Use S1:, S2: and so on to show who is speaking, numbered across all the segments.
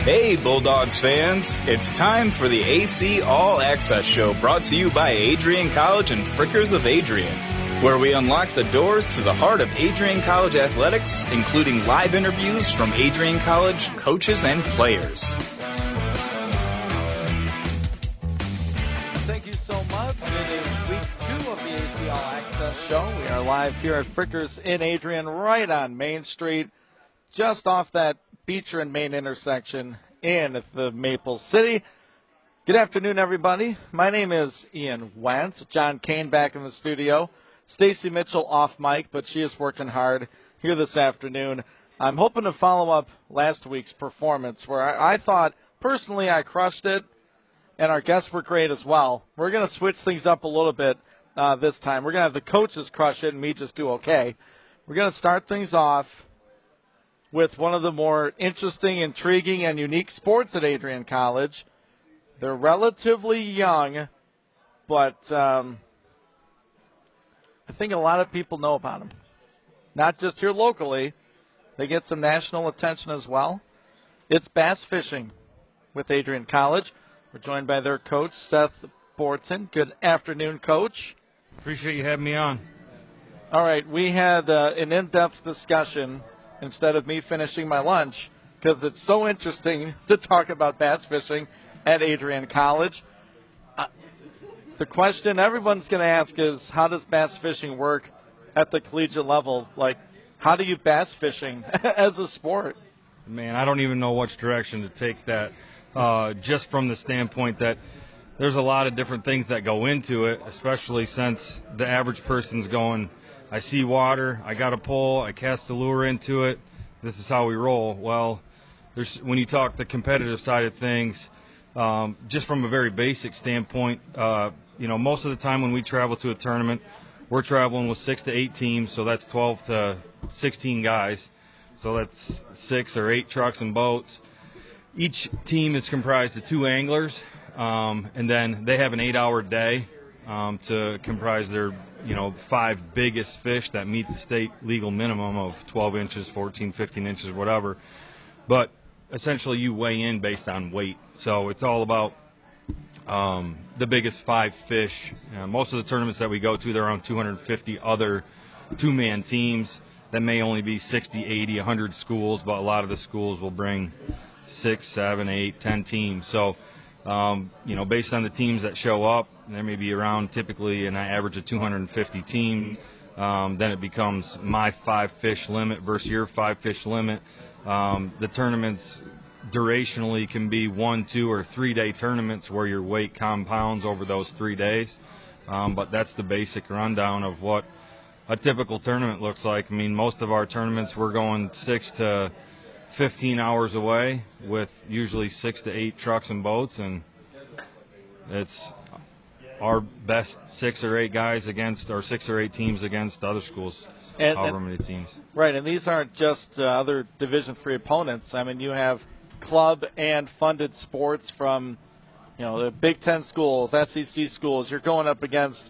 S1: Hey, Bulldogs fans! It's time for the AC All Access Show, brought to you by Adrian College and Frickers of Adrian, where we unlock the doors to the heart of Adrian College athletics, including live interviews from Adrian College coaches and players.
S2: Thank you so much. It is week 2 of the AC All Access Show. We are live here at Frickers in Adrian, right on Main Street, just off that Beecher and Main intersection in the Maple City. Good afternoon, everybody. My name is Ian Wentz. John Kane back in the studio. Stacy Mitchell off mic, but she is working hard here this afternoon. I'm hoping to follow up last week's performance where I thought, personally, I crushed it, and our guests were great as well. We're going to switch things up a little bit this time. We're going to have the coaches crush it and me just do okay. We're going to start things off with one of the more interesting, intriguing, and unique sports at Adrian College. They're relatively young, but I think a lot of people know about them. Not just here locally. They get some national attention as well. It's bass fishing with Adrian College. We're joined by their coach, Seth Borton. Good afternoon, Coach.
S3: Appreciate you having me on.
S2: All right, we had an in-depth discussion instead of me finishing my lunch, because it's so interesting to talk about bass fishing at Adrian College. The question everyone's going to ask is, how does bass fishing work at the collegiate level? Like, how do you bass fishing as a sport?
S3: Man, I don't even know which direction to take that, just from the standpoint that there's a lot of different things that go into it, especially since the average person's going, I see water, I got a pole, I cast the lure into it, this is how we roll. Well, when you talk the competitive side of things, just from a very basic standpoint, most of the time when we travel to a tournament, we're traveling with 6 to 8 teams, so that's 12 to 16 guys. So that's 6 or 8 trucks and boats. Each team is comprised of 2 anglers, and then they have an 8-hour day to comprise their 5 biggest fish that meet the state legal minimum of 12 inches, 14, 15 inches, whatever. But essentially you weigh in based on weight. So it's all about the biggest 5 fish. Most of the tournaments that we go to, there are around 250 other 2-man teams that may only be 60, 80, 100 schools, but a lot of the schools will bring 6, 7, 8, 10 teams. So, based on the teams that show up, there may be around typically an average of 250 teams. Then it becomes my 5-fish limit versus your 5-fish limit. The tournaments durationally can be 1, 2, or 3-day tournaments where your weight compounds over those 3 days. But that's the basic rundown of what a typical tournament looks like. I mean, most of our tournaments, we're going 6 to 15 hours away with usually 6 to 8 trucks and boats, and it's our best 6 or 8 guys against, or 6 or 8 teams against other schools, however many teams.
S2: Right, and these aren't just other Division III opponents. I mean, you have club and funded sports from, the Big Ten schools, SEC schools. You're going up against,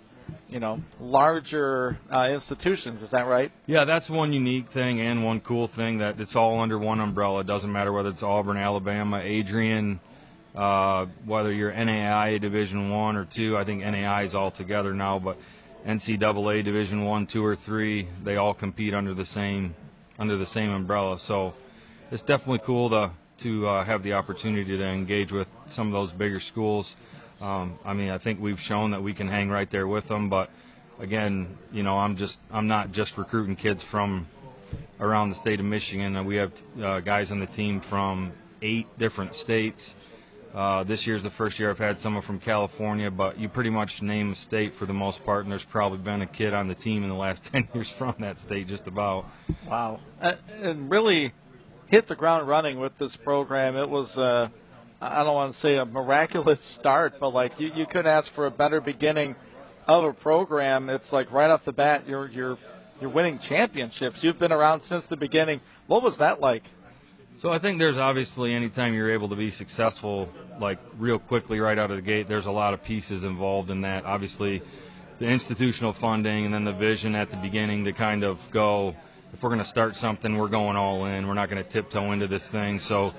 S2: larger institutions. Is that right?
S3: Yeah, that's one unique thing and one cool thing, that it's all under one umbrella. It doesn't matter whether it's Auburn, Alabama, Adrian, whether you're NAIA Division I or II. I think NAIA is all together now, but NCAA Division I, II, or III, they all compete under the same umbrella. So it's definitely cool to have the opportunity to engage with some of those bigger schools. I think we've shown that we can hang right there with them, but again, I'm not just recruiting kids from around the state of Michigan. We have guys on the team from 8 different states. This year's the first year I've had someone from California, but you pretty much name a state for the most part, and there's probably been a kid on the team in the last 10 years from that state, just about.
S2: Wow. And really hit the ground running with this program. It was, I don't want to say a miraculous start, but like you couldn't ask for a better beginning of a program. It's like right off the bat, you're winning championships. You've been around since the beginning. What was that like?
S3: So I think there's obviously, anytime you're able to be successful, like real quickly right out of the gate, there's a lot of pieces involved in that. Obviously, the institutional funding and then the vision at the beginning to kind of go, if we're going to start something, we're going all in. We're not going to tiptoe into this thing. So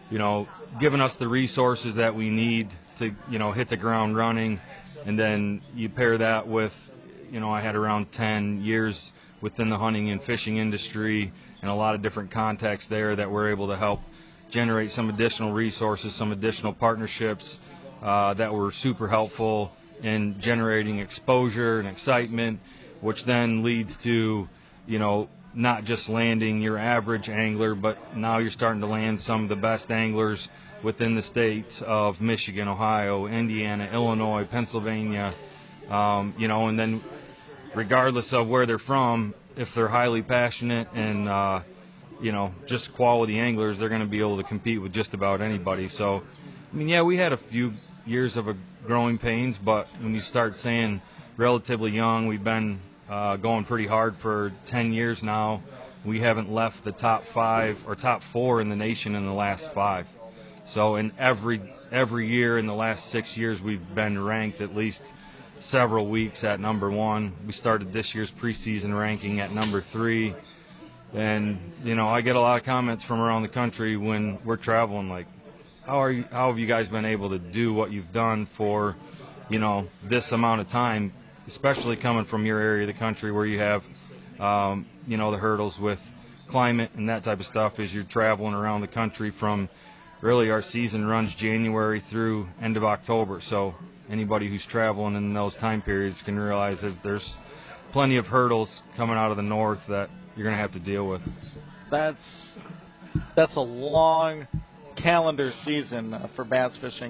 S3: giving us the resources that we need to, hit the ground running. And then you pair that with, I had around 10 years within the hunting and fishing industry and a lot of different contacts there that we're able to help generate some additional resources, some additional partnerships that were super helpful in generating exposure and excitement, which then leads to, not just landing your average angler, but now you're starting to land some of the best anglers within the states of Michigan, Ohio, Indiana, Illinois, Pennsylvania, and then regardless of where they're from, if they're highly passionate and, just quality anglers, they're going to be able to compete with just about anybody. So, we had a few years of growing pains, but when you start saying relatively young, we've been going pretty hard for 10 years now. We haven't left the top 5 or top 4 in the nation in the last 5. So in every year in the last 6 years, we've been ranked at least several weeks at number 1. We started this year's preseason ranking at number 3. And, I get a lot of comments from around the country when we're traveling, like, how have you guys been able to do what you've done for, this amount of time, especially coming from your area of the country where you have, the hurdles with climate and that type of stuff as you're traveling around the country from really our season runs January through end of October. So anybody who's traveling in those time periods can realize that there's plenty of hurdles coming out of the north that you're going to have to deal with.
S2: That's a long calendar season for bass fishing.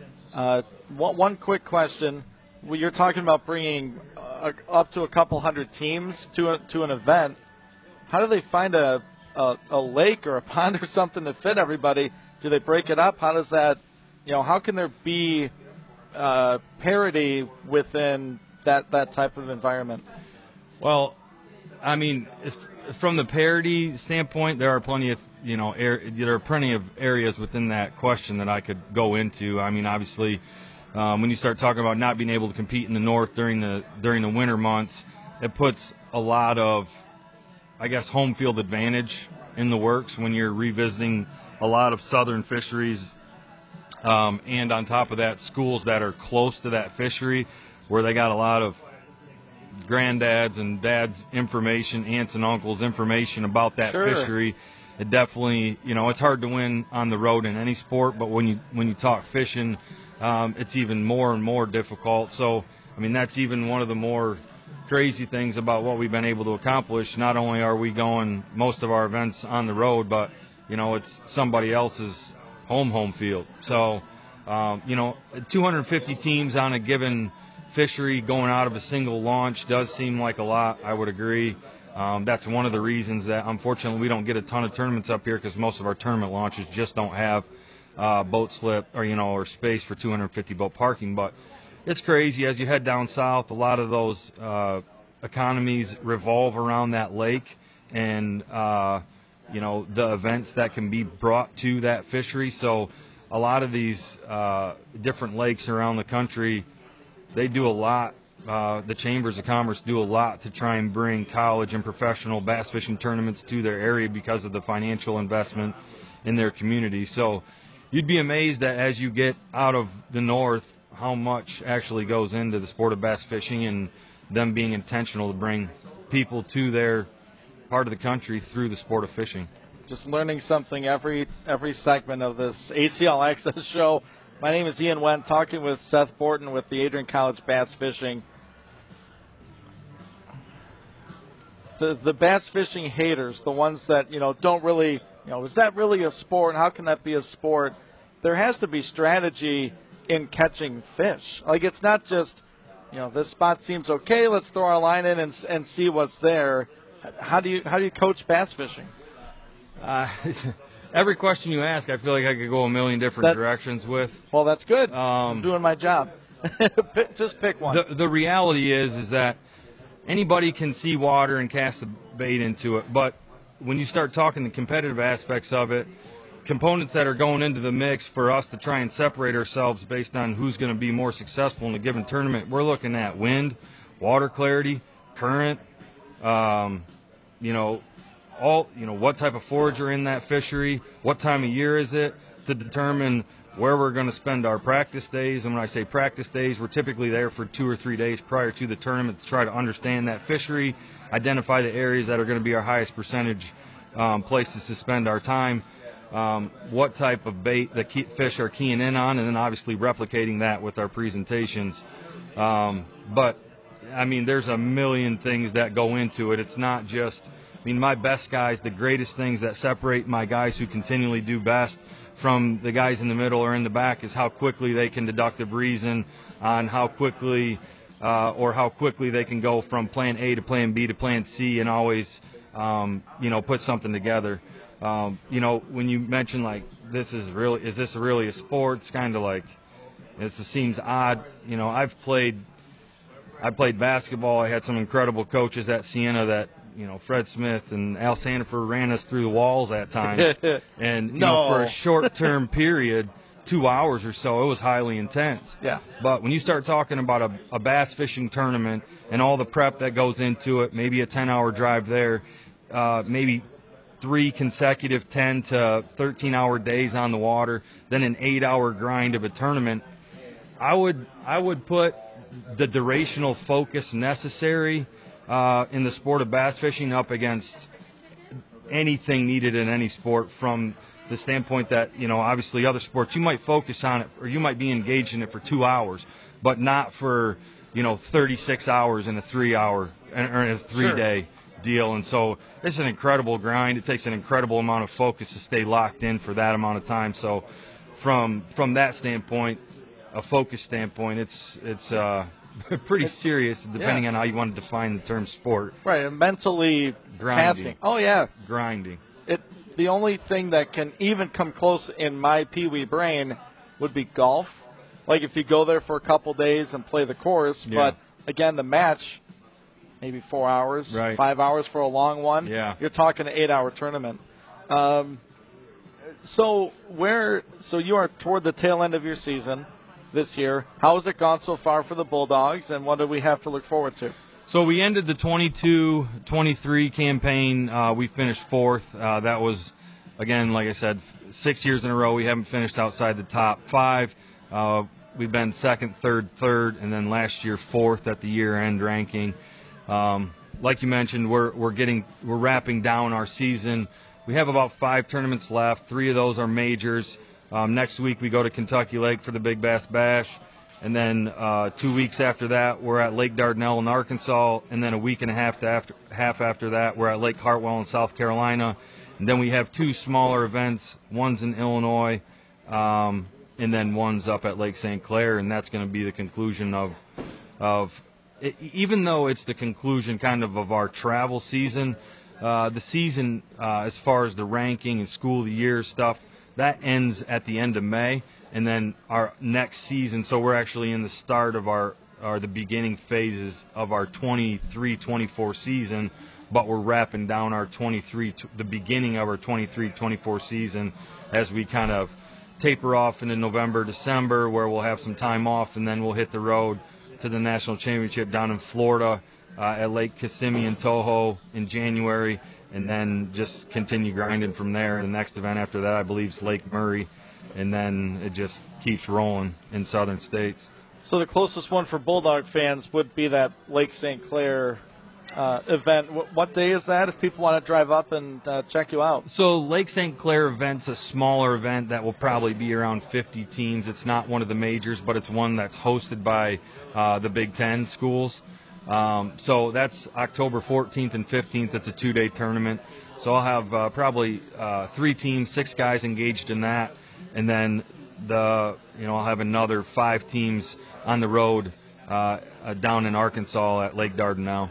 S2: One quick question. Well, you're talking about bringing up to a couple hundred teams to an event. How do they find a lake or a pond or something to fit everybody? Do they break it up? How does that, how can there be parity within that type of environment?
S3: Well, from the parity standpoint, there are plenty of there are plenty of areas within that question that I could go into. Obviously, when you start talking about not being able to compete in the north during the winter months, it puts a lot of, home field advantage in the works when you're revisiting a lot of southern fisheries, and on top of that, schools that are close to that fishery, where they got a lot of granddads and dads information, aunts and uncles information about that fishery. It definitely, it's hard to win on the road in any sport, but when you talk fishing, it's even more and more difficult. So, that's even one of the more crazy things about what we've been able to accomplish. Not only are we going most of our events on the road, but, it's somebody else's home field. So, 250 teams on a given fishery going out of a single launch does seem like a lot. I would agree. That's one of the reasons that, unfortunately, we don't get a ton of tournaments up here, because most of our tournament launches just don't have boat slip or space for 250 boat parking. But it's crazy. As you head down south, a lot of those economies revolve around that lake and the events that can be brought to that fishery. So a lot of these different lakes around the country, they do a lot. The Chambers of Commerce do a lot to try and bring college and professional bass fishing tournaments to their area because of the financial investment in their community. So you'd be amazed that as you get out of the north, how much actually goes into the sport of bass fishing and them being intentional to bring people to their part of the country through the sport of fishing.
S2: Just learning something every segment of this ACL Access show. My name is Ian Wendt, talking with Seth Borton with the Adrian College Bass Fishing. The bass fishing haters, the ones that, don't really, is that really a sport? How can that be a sport? There has to be strategy in catching fish. Like, it's not just, this spot seems okay, let's throw our line in and see what's there. How do you coach bass fishing?
S3: Every question you ask, I feel like I could go a million different directions with.
S2: Well, that's good. I'm doing my job. Just pick one.
S3: The reality is that anybody can see water and cast a bait into it, but when you start talking the competitive aspects of it, components that are going into the mix for us to try and separate ourselves based on who's going to be more successful in a given tournament, we're looking at wind, water clarity, current, what type of forage are in that fishery, what time of year is it, to determine where we're going to spend our practice days. And when I say practice days, we're typically there for 2 or 3 days prior to the tournament to try to understand that fishery, identify the areas that are going to be our highest percentage places to spend our time, what type of bait the fish are keying in on, and then obviously replicating that with our presentations. But, I mean, there's a million things that go into it. It's not just, I mean, my best guys, the greatest things that separate my guys who continually do best from the guys in the middle or in the back is how quickly they can deductive reason on how quickly they can go from plan A to plan B to plan C and always, put something together. When you mention like is this really a sport? It's kind of like, it seems odd. I played basketball. I had some incredible coaches at Siena that, Fred Smith and Al Sandifer ran us through the walls at times. And for a short-term period, 2 hours or so, it was highly intense.
S2: Yeah.
S3: But when you start talking about a bass fishing tournament and all the prep that goes into it, maybe a 10-hour drive there, maybe 3 consecutive 10 to 13-hour days on the water, then an 8-hour grind of a tournament, I would put the durational focus necessary in the sport of bass fishing up against anything needed in any sport, from the standpoint that, obviously other sports, you might focus on it or you might be engaged in it for 2 hours, but not for, 36 hours in a 3-hour or a 3-day deal. And so it's an incredible grind. It takes an incredible amount of focus to stay locked in for that amount of time. So from that standpoint, a focus standpoint, it's pretty serious, depending on how you want to define the term sport.
S2: Right, and mentally tasking. Oh, yeah.
S3: Grinding.
S2: The only thing that can even come close in my peewee brain would be golf. Like if you go there for a couple days and play the course, but again, the match, maybe 4 hours, 5 hours for a long one.
S3: Yeah.
S2: You're talking an 8-hour tournament. So you are toward the tail end of your season this year. How has it gone so far for the Bulldogs, and what do we have to look forward to?
S3: So we ended the 22-23 campaign. We finished 4th. That was, again, like I said, 6 years in a row we haven't finished outside the top 5. We've been 2nd, 3rd, and then last year 4th at the year-end ranking. Like you mentioned, we're wrapping down our season. We have about 5 tournaments left. 3 of those are majors. Next week we go to Kentucky Lake for the Big Bass Bash, and then 2 weeks after that we're at Lake Dardanelle in Arkansas, and then a week and a half after that we're at Lake Hartwell in South Carolina, and then we have 2 smaller events. One's in Illinois, and then one's up at Lake St. Clair, and that's going to be the conclusion of it, even though it's the conclusion kind of our travel season. The season, as far as the ranking and school of the year stuff, that ends at the end of May, and then our next season, so we're actually in the start of the beginning phases of our 23-24 season, but we're wrapping down the beginning of our 23-24 season as we kind of taper off into November, December, where we'll have some time off, and then we'll hit the road to the national championship down in Florida at Lake Kissimmee and Toho in January, and then just continue grinding from there. The next event after that, I believe, is Lake Murray, and then it just keeps rolling in southern states.
S2: So the closest one for Bulldog fans would be that Lake St. Clair event. What day is that if people want to drive up and check you out?
S3: So Lake St. Clair event's a smaller event that will probably be around 50 teams. It's not one of the majors, but it's one that's hosted by the Big Ten schools. So that's October 14th and 15th. It's a 2-day tournament. So I'll have probably 3 teams, 6 guys engaged in that, and then I'll have another 5 teams on the road down in Arkansas at Lake Dardanelle.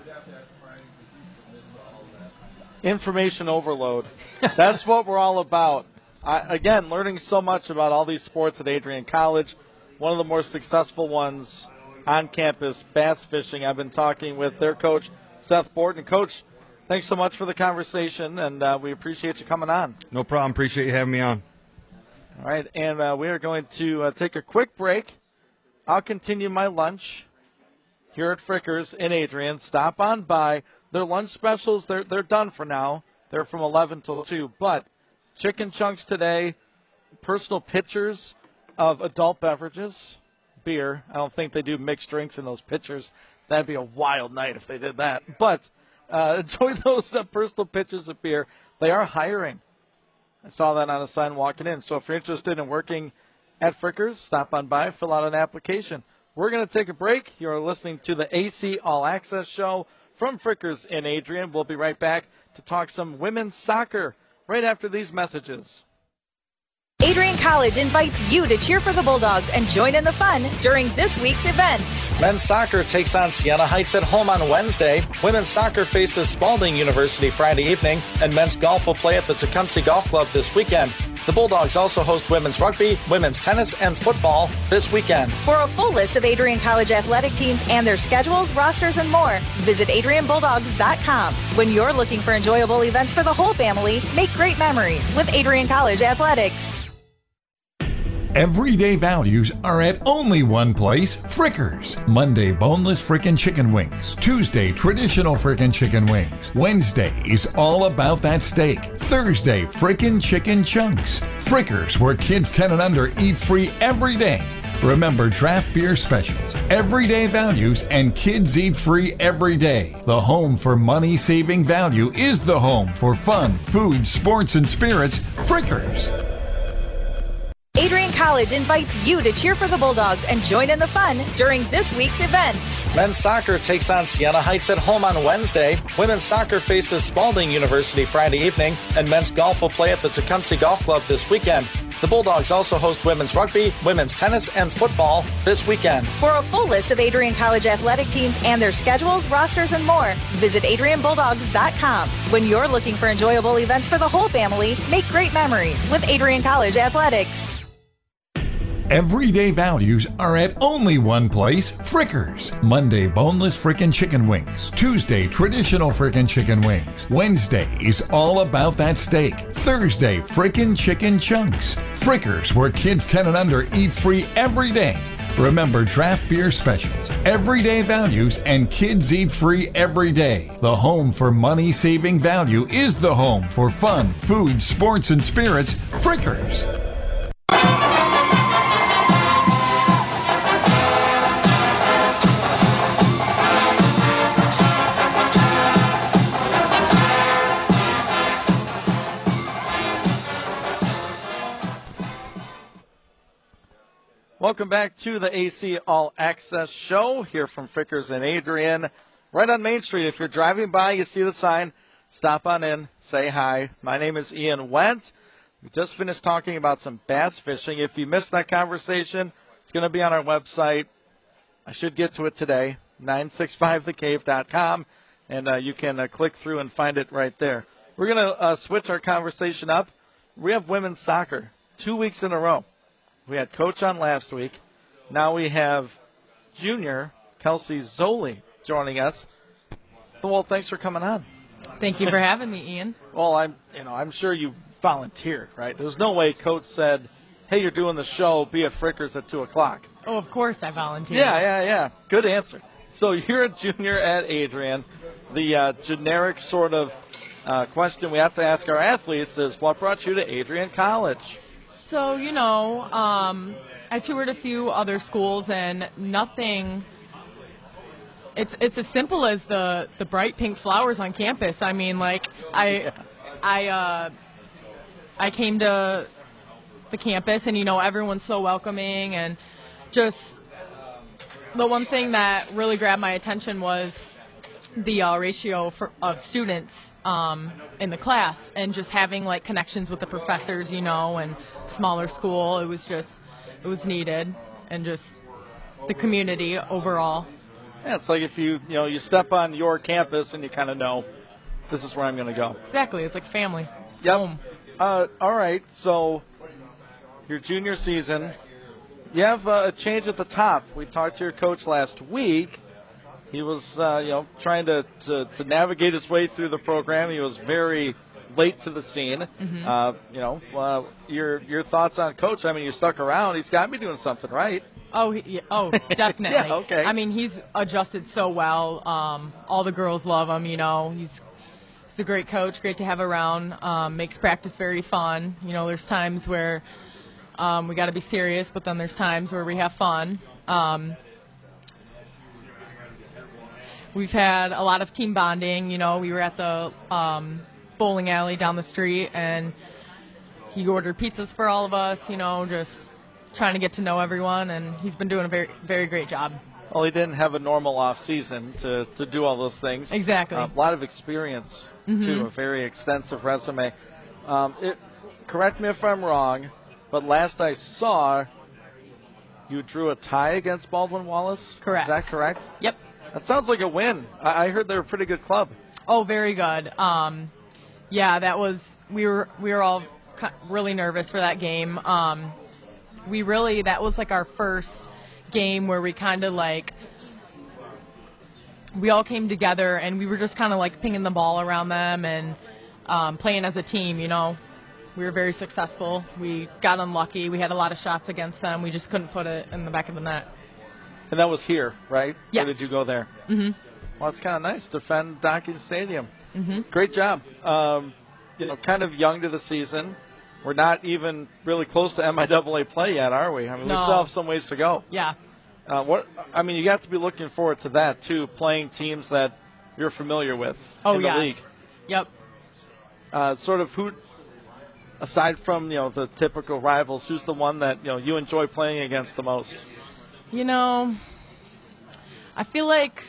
S2: Information overload. That's what we're all about. Again, learning so much about all these sports at Adrian College. One of the more successful ones on campus, bass fishing. I've been talking with their coach, Seth Borton. Coach, thanks so much for the conversation, and we appreciate you coming on.
S3: No problem. Appreciate you having me on.
S2: All right, and we are going to take a quick break. I'll continue my lunch here at Frickers in Adrian. Stop on by. Their lunch specials, they're done for now. They're from 11 till 2. But chicken chunks today, personal pitchers of adult beverages, beer. I don't think they do mixed drinks in those pitchers. That'd be a wild night if they did that. But enjoy those personal pitchers of beer. They are hiring. I saw that on a sign walking in. So if you're interested in working at Frickers, stop on by, fill out an application. We're going to take a break. You're listening to the AC All Access Show from Frickers in Adrian. We'll be right back to talk some women's soccer right after these messages.
S4: Adrian College invites you to cheer for the Bulldogs and join in the fun during this week's events.
S2: Men's soccer takes on Siena Heights at home on Wednesday. Women's soccer faces Spalding University Friday evening. And men's golf will play at the Tecumseh Golf Club this weekend. The Bulldogs also host women's rugby, women's tennis, and football this weekend.
S4: For a full list of Adrian College athletic teams and their schedules, rosters, and more, visit AdrianBulldogs.com. When you're looking for enjoyable events for the whole family, make great memories with Adrian College Athletics.
S5: Everyday values are at only one place, Frickers. Monday, boneless frickin' chicken wings. Tuesday, traditional frickin' chicken wings. Wednesday is all about that steak. Thursday, frickin' chicken chunks. Frickers, where kids 10 and under eat free every day. Remember draft beer specials, everyday values, and kids eat free every day. The home for money-saving value is the home for fun, food, sports, and spirits, Frickers.
S4: Adrian College invites you to cheer for the Bulldogs and join in the fun during this week's events.
S2: Men's soccer takes on Siena Heights at home on Wednesday. Women's soccer faces Spalding University Friday evening. And men's golf will play at the Tecumseh Golf Club this weekend. The Bulldogs also host women's rugby, women's tennis, and football this weekend.
S4: For a full list of Adrian College athletic teams and their schedules, rosters, and more, visit AdrianBulldogs.com. When you're looking for enjoyable events for the whole family, make great memories with Adrian College Athletics.
S5: Everyday values are at only one place, Frickers. Monday, boneless frickin' chicken wings. Tuesday, traditional frickin' chicken wings. Wednesday is all about that steak. Thursday, frickin' chicken chunks. Frickers, where kids 10 and under eat free every day. Remember draft beer specials, everyday values, and kids eat free every day. The home for money-saving value is the home for fun, food, sports, and spirits, Frickers.
S2: Welcome back to the AC All Access Show here from Frickers and Adrian, right on Main Street. If you're driving by, you see the sign, stop on in, say hi. My name is Ian Wendt. We just finished talking about some bass fishing. If you missed that conversation, it's going to be on our website. I should get to it today, 965thecave.com, and you can click through and find it right there. We're going to switch our conversation up. We have women's soccer 2 weeks in a row. We had Coach on last week. Now we have junior Kelsey Zoli joining us. Well, thanks for coming on.
S6: Thank you for having me, Ian.
S2: Well, I'm sure you volunteered, right? There's no way Coach said, "Hey, you're doing the show. Be at Frickers at 2:00."
S6: Oh, of course I volunteered.
S2: Yeah. Good answer. So you're a junior at Adrian. The generic sort of question we have to ask our athletes is, what brought you to Adrian College?
S6: So, I toured a few other schools and nothing. It's as simple as the bright pink flowers on campus. I mean, like I came to the campus and everyone's so welcoming, and just the one thing that really grabbed my attention was the ratio of students in the class, and just having like connections with the professors, and smaller school. It was needed, and just the community overall.
S2: Yeah, it's like if you step on your campus and you kind of know this is where I'm going to go.
S6: Exactly, it's like family. It's
S2: yep.
S6: Home.
S2: All right, so your junior season, you have a change at the top. We talked to your coach last week. He was, trying to navigate his way through the program. He was very late to the scene. Mm-hmm. Your thoughts on Coach? I mean, you stuck around. He's got to be doing something right.
S6: Oh, definitely.
S2: Yeah, okay.
S6: I mean, he's adjusted so well. All the girls love him. He's a great coach, great to have around. Makes practice very fun. There's times where We got to be serious, but then there's times where we have fun. We've had a lot of team bonding. You know, we were at the bowling alley down the street, and he ordered pizzas for all of us, you know, just trying to get to know everyone, and he's been doing a very, very great job.
S2: Well, he didn't have a normal off season to do all those things.
S6: Exactly.
S2: A lot of experience, too, a very extensive resume. Correct me if I'm wrong, but last I saw, you drew a tie against Baldwin Wallace?
S6: Correct.
S2: Is that correct?
S6: Yep.
S2: That sounds like a win. I heard they're a pretty good club.
S6: Oh, very good. Yeah, that was we were all really nervous for that game. That was like our first game where we kind of like we all came together and we were just kind of like pinging the ball around them and playing as a team. You know, we were very successful. We got unlucky. We had a lot of shots against them. We just couldn't put it in the back of the net.
S2: And that was here, right?
S6: Yes.
S2: Or did you go there? Mm-hmm. Well, it's kind of nice. Defend Docking Stadium. Mm-hmm. Great job. You know, kind of young to the season. We're not even really close to MIAA play yet, are we? I mean,
S6: No.
S2: we still have some ways to go.
S6: Yeah.
S2: You got to be looking forward to that, too, playing teams that you're familiar with
S6: Oh,
S2: in the
S6: yes.
S2: league.
S6: Yep.
S2: Sort of who, aside from, you know, the typical rivals, who's the one that, you know, you enjoy playing against the most?
S6: You know, I feel like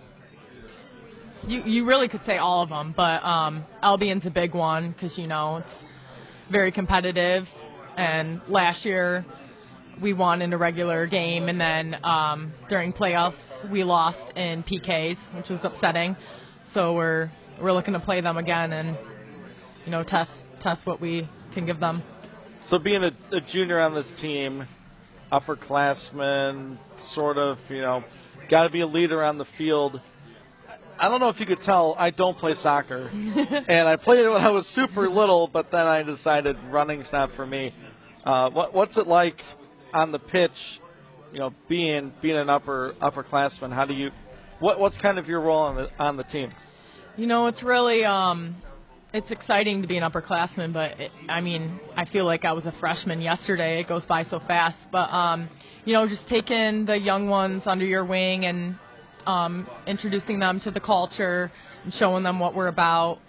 S6: you really could say all of them, but Albion's a big one because, you know, it's very competitive. And last year we won in a regular game, and then during playoffs we lost in PKs, which was upsetting. So we're looking to play them again and, you know, test what we can give them.
S2: So being a junior on this team, upperclassman, sort of, you know, got to be a leader on the field. I don't know if you could tell, I don't play soccer. And I played it when I was super little, but then I decided running's not for me. What's it like on the pitch, you know, being an upperclassman? How do you, what's kind of your role on the team?
S6: You know, it's really it's exciting to be an upperclassman, but I feel like I was a freshman yesterday. It goes by so fast. But you know, just taking the young ones under your wing and introducing them to the culture and showing them what we're about.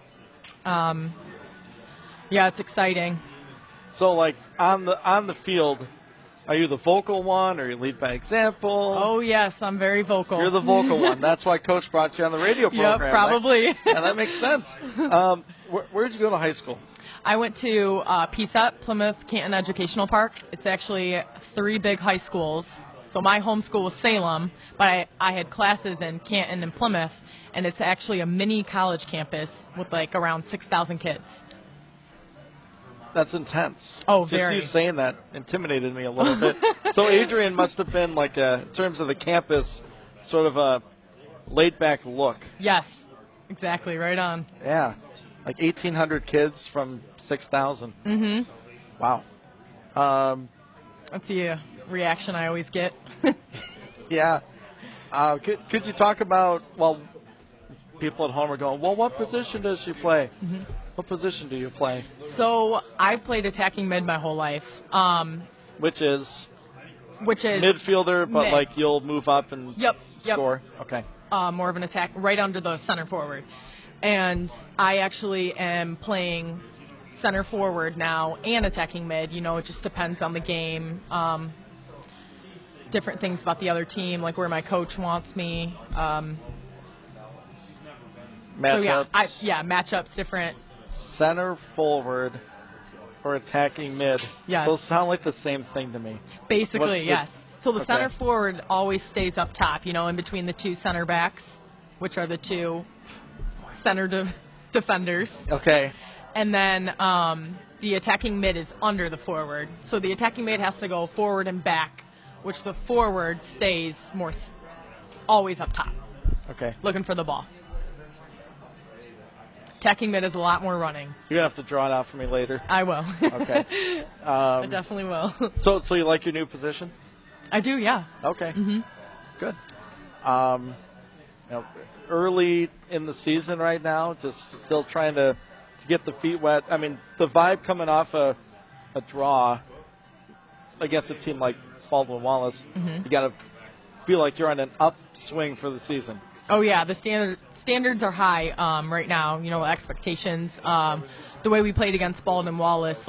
S6: Yeah, it's exciting.
S2: So, like on the field, are you the vocal one, or you lead by example?
S6: Oh yes, I'm very vocal.
S2: You're the vocal one. That's why Coach brought you on the radio program.
S6: Yep, probably.
S2: Yeah, that makes sense. Where did you go to high school?
S6: I went to PSEP, Plymouth Canton Educational Park. It's actually 3 big high schools. So my home school was Salem, but I had classes in Canton and Plymouth, and it's actually a mini college campus with like around 6,000 kids.
S2: That's intense.
S6: Oh,
S2: Just
S6: very.
S2: you saying that intimidated me a little bit. So Adrian must have been like in terms of the campus, sort of a laid-back look.
S6: Yes, exactly, right on.
S2: Yeah, like 1,800 kids from 6,000. Mm-hmm. Wow.
S6: That's the reaction I always get.
S2: Yeah. Could you talk about, well, people at home are going, well, what position does she play? Mm-hmm. What position do you play?
S6: So I've played attacking mid my whole life.
S2: Which is
S6: midfielder,
S2: but
S6: mid.
S2: like you'll move up and
S6: Yep.
S2: score. Okay.
S6: More of an attack, right under the center forward. And I actually am playing center forward now and attacking mid. You know, it just depends on the game. Different things about the other team, like where my coach wants me.
S2: Matchups.
S6: So matchups different.
S2: Center forward or attacking mid.
S6: Yes.
S2: Those sound like the same thing to me.
S6: Basically, yes. So the
S2: Okay.
S6: center forward always stays up top, you know, in between the 2 center backs, which are the 2 center defenders.
S2: Okay.
S6: And then the attacking mid is under the forward. So the attacking mid has to go forward and back, which the forward stays always up top,
S2: Okay.
S6: looking for the ball. Attacking mid is a lot more running.
S2: You're going to have to draw it out for me later.
S6: I will.
S2: Okay.
S6: I definitely will.
S2: So you like your new position?
S6: I do, yeah.
S2: Okay. Mm-hmm. Good. Early in the season right now, just still trying to get the feet wet. I mean, the vibe coming off a draw against a team like Baldwin Wallace,
S6: Mm-hmm.
S2: you got to feel like you're on an upswing for the season.
S6: Oh yeah, the standards are high right now. You know, expectations. The way we played against Baldwin Wallace,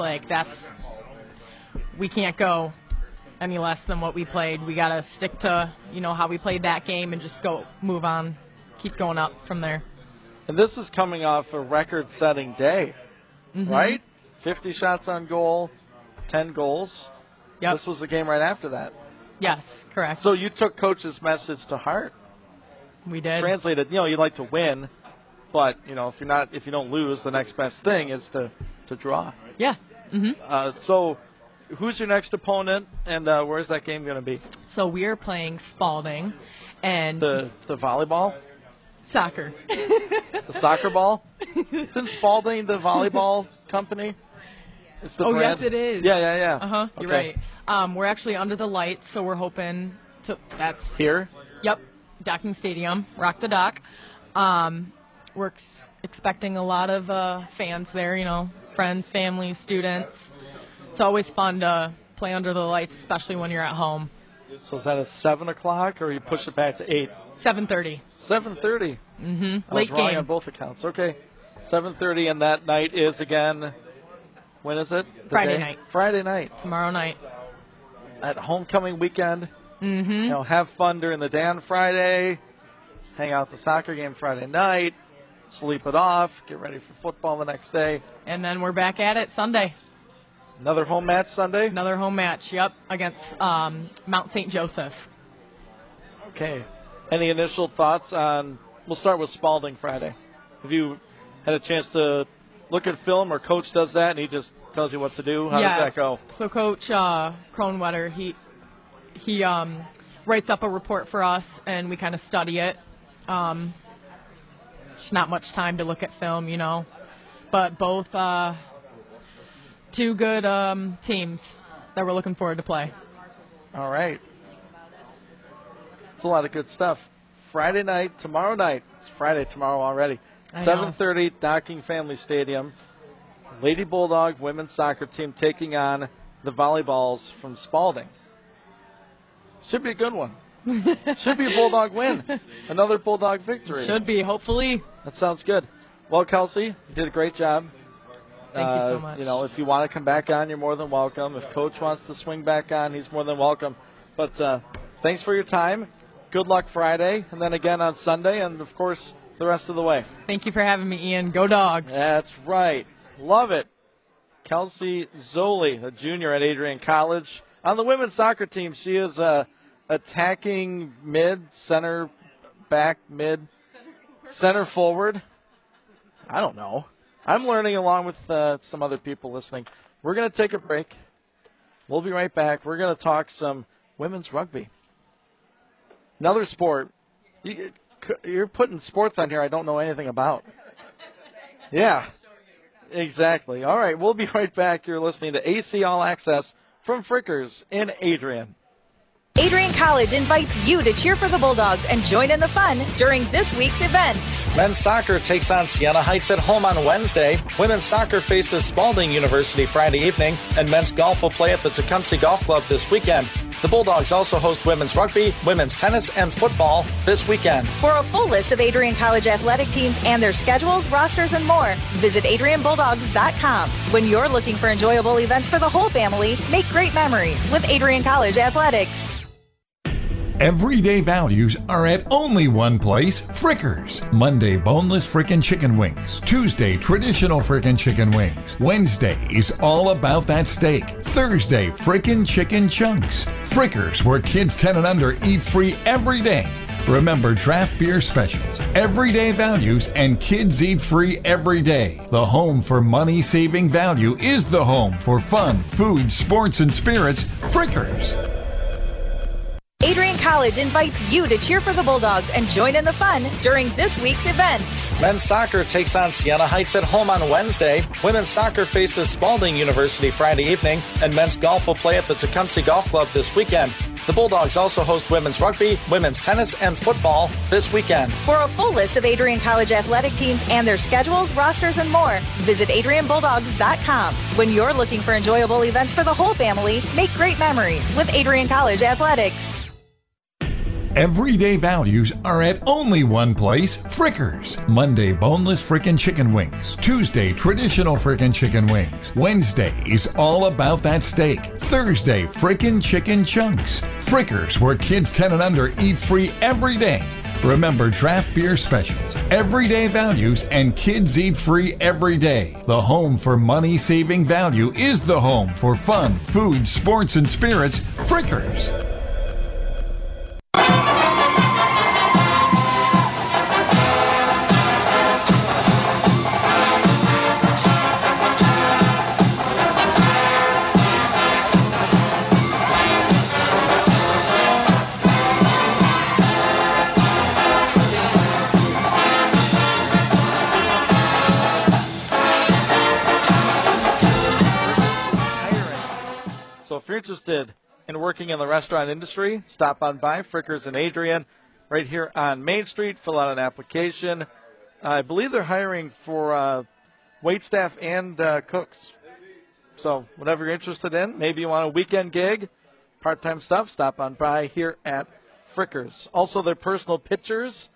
S6: we can't go any less than what we played. We gotta stick to how we played that game and just move on, keep going up from there.
S2: And this is coming off a record-setting day, right? 50 shots on goal, 10 goals.
S6: Yep.
S2: This was the game right after that.
S6: Yes, correct.
S2: So you took Coach's message to heart.
S6: we did.
S2: Translated, you'd like to win, but if you don't lose, the next best thing is to draw.
S6: Yeah.
S2: So, who's your next opponent, and where's that game going to be?
S6: So we are playing Spalding, and
S2: The volleyball,
S6: soccer.
S2: the soccer ball. Isn't Spalding the volleyball company? It's the brand?
S6: Yes, it is.
S2: Yeah.
S6: You're
S2: Okay.
S6: right. We're actually under the lights, so we're hoping to. That's
S2: Here.
S6: Yep, Docking Stadium, Rock the Dock. We're expecting a lot of fans there, friends, family, students. It's always fun to play under the lights, especially when you're at home.
S2: So is that a 7 o'clock, or you push it back to 8?
S6: 7:30.
S2: 7:30. I was
S6: Late
S2: wrong
S6: game.
S2: on both accounts. Okay, 7:30, and that night is again. When is it? The
S6: Friday
S2: day?
S6: night.
S2: Friday night.
S6: Tomorrow night.
S2: At homecoming weekend. Have fun during the day on Friday. Hang out at the soccer game Friday night. Sleep it off. Get ready for football the next day.
S6: And then we're back at it Sunday.
S2: Another home match Sunday.
S6: Another home match, yep, against Mount St. Joseph.
S2: Okay. Any initial thoughts on? We'll start with Spalding Friday. Have you had a chance to look at film, or Coach does that and he just tells you what to do? How does that go?
S6: So Coach Kronwetter, he writes up a report for us, and we kind of study it. Just not much time to look at film, but both two good teams that we're looking forward to play.
S2: All right. It's a lot of good stuff. Friday night, tomorrow night. It's Friday tomorrow already.
S6: I know.
S2: 7:30, Docking Family Stadium. Lady Bulldog women's soccer team taking on the volleyballs from Spalding. Should be a good one. Should be a Bulldog win. Another Bulldog victory.
S6: Should be, hopefully.
S2: That sounds good. Well, Kelsey, you did a great job.
S6: Thank you so much.
S2: If you want to come back on, you're more than welcome. If Coach wants to swing back on, he's more than welcome. But thanks for your time. Good luck Friday, and then again on Sunday, and, of course, the rest of the way.
S6: Thank you for having me, Ian. Go Dogs.
S2: That's right. Love it. Kelsey Zoli, a junior at Adrian College. On the women's soccer team, she is attacking mid, center back, mid, center forward. I don't know. I'm learning along with some other people listening. We're going to take a break. We'll be right back. We're going to talk some women's rugby. Another sport. You're putting sports on here I don't know anything about. Yeah, exactly. All right, we'll be right back. You're listening to AC All Access from Frickers in Adrian.
S4: Adrian College invites you to cheer for the Bulldogs and join in the fun during this week's events.
S7: Men's soccer takes on Siena Heights at home on Wednesday. Women's soccer faces Spalding University Friday evening, and men's golf will play at the Tecumseh Golf Club this weekend. The Bulldogs also host women's rugby, women's tennis, and football this weekend.
S4: For a full list of Adrian College athletic teams and their schedules, rosters, and more, visit AdrianBulldogs.com. When you're looking for enjoyable events for the whole family, make great memories with Adrian College Athletics.
S5: Everyday values are at only one place, Frickers. Monday, boneless frickin' chicken wings. Tuesday, traditional frickin' chicken wings. Wednesday is all about that steak. Thursday, frickin' chicken chunks. Frickers, where kids 10 and under eat free every day. Remember draft beer specials, everyday values, and kids eat free every day. The home for money-saving value is the home for fun, food, sports, and spirits, Frickers.
S4: Adrian College invites you to cheer for the Bulldogs and join in the fun during this week's events.
S7: Men's soccer takes on Siena Heights at home on Wednesday. Women's soccer faces Spalding University Friday evening, and men's golf will play at the Tecumseh Golf Club this weekend. The Bulldogs also host women's rugby, women's tennis, and football this weekend.
S4: For a full list of Adrian College athletic teams and their schedules, rosters, and more, visit AdrianBulldogs.com. When you're looking for enjoyable events for the whole family, make great memories with Adrian College Athletics.
S5: Everyday values are at only one place, Frickers. Monday, boneless frickin' chicken wings. Tuesday, traditional frickin' chicken wings. Wednesday is all about that steak. Thursday, frickin' chicken chunks. Frickers, where kids 10 and under eat free every day. Remember draft beer specials, everyday values, and kids eat free every day. The home for money-saving value is the home for fun, food, sports, and spirits, Frickers.
S2: If you're interested in working in the restaurant industry, stop on by Frickers and Adrian right here on Main Street. Fill out an application. I believe they're hiring for wait staff and cooks. So whatever you're interested in, maybe you want a weekend gig, part-time stuff, stop on by here at Frickers. Also, their personal pitchers.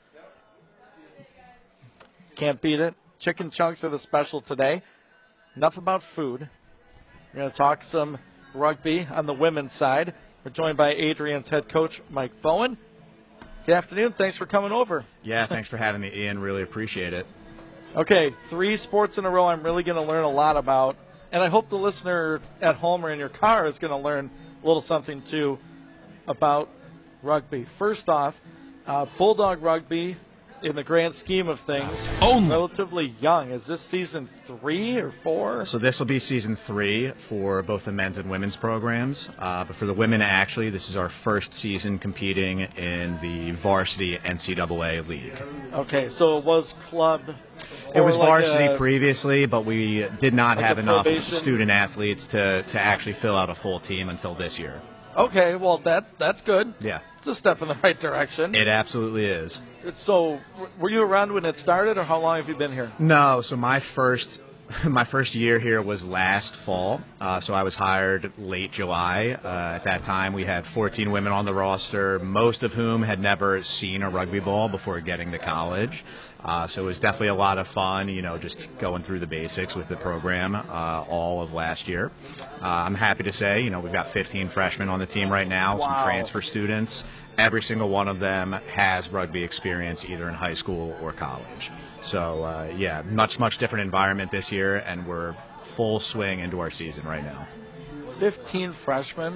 S2: Can't beat it. Chicken chunks are the special today. Enough about food. We're going to talk some rugby on the women's side. We're joined by Adrian's head coach, Mike Bowen. Good afternoon. Thanks for coming over.
S8: Yeah, thanks for having me, Ian. Really appreciate it.
S2: Okay, 3 sports in a row I'm really going to learn a lot about, and I hope the listener at home or in your car is going to learn a little something, too, about rugby. First off, Bulldog rugby, in the grand scheme of things, relatively young. Is this season 3 or 4?
S8: So this will be season 3 for both the men's and women's programs. But for the women, actually, this is our first season competing in the varsity NCAA league.
S2: Okay, so it was club.
S8: It was
S2: like
S8: varsity previously, but we did not have enough
S2: probation?
S8: student athletes to actually fill out a full team until this year.
S2: Okay, well, that's good.
S8: Yeah.
S2: It's a step in the right direction.
S8: It absolutely is.
S2: So, were you around when it started, or how long have you been here?
S8: No, so my first year here was last fall. So I was hired late July. At that time, we had 14 women on the roster, most of whom had never seen a rugby ball before getting to college. So it was definitely a lot of fun, just going through the basics with the program all of last year. I'm happy to say, we've got 15 freshmen on the team right now,
S2: Wow.
S8: some transfer students. Every single one of them has rugby experience either in high school or college. So, yeah, much different environment this year, and we're full swing into our season right now.
S2: 15 freshmen.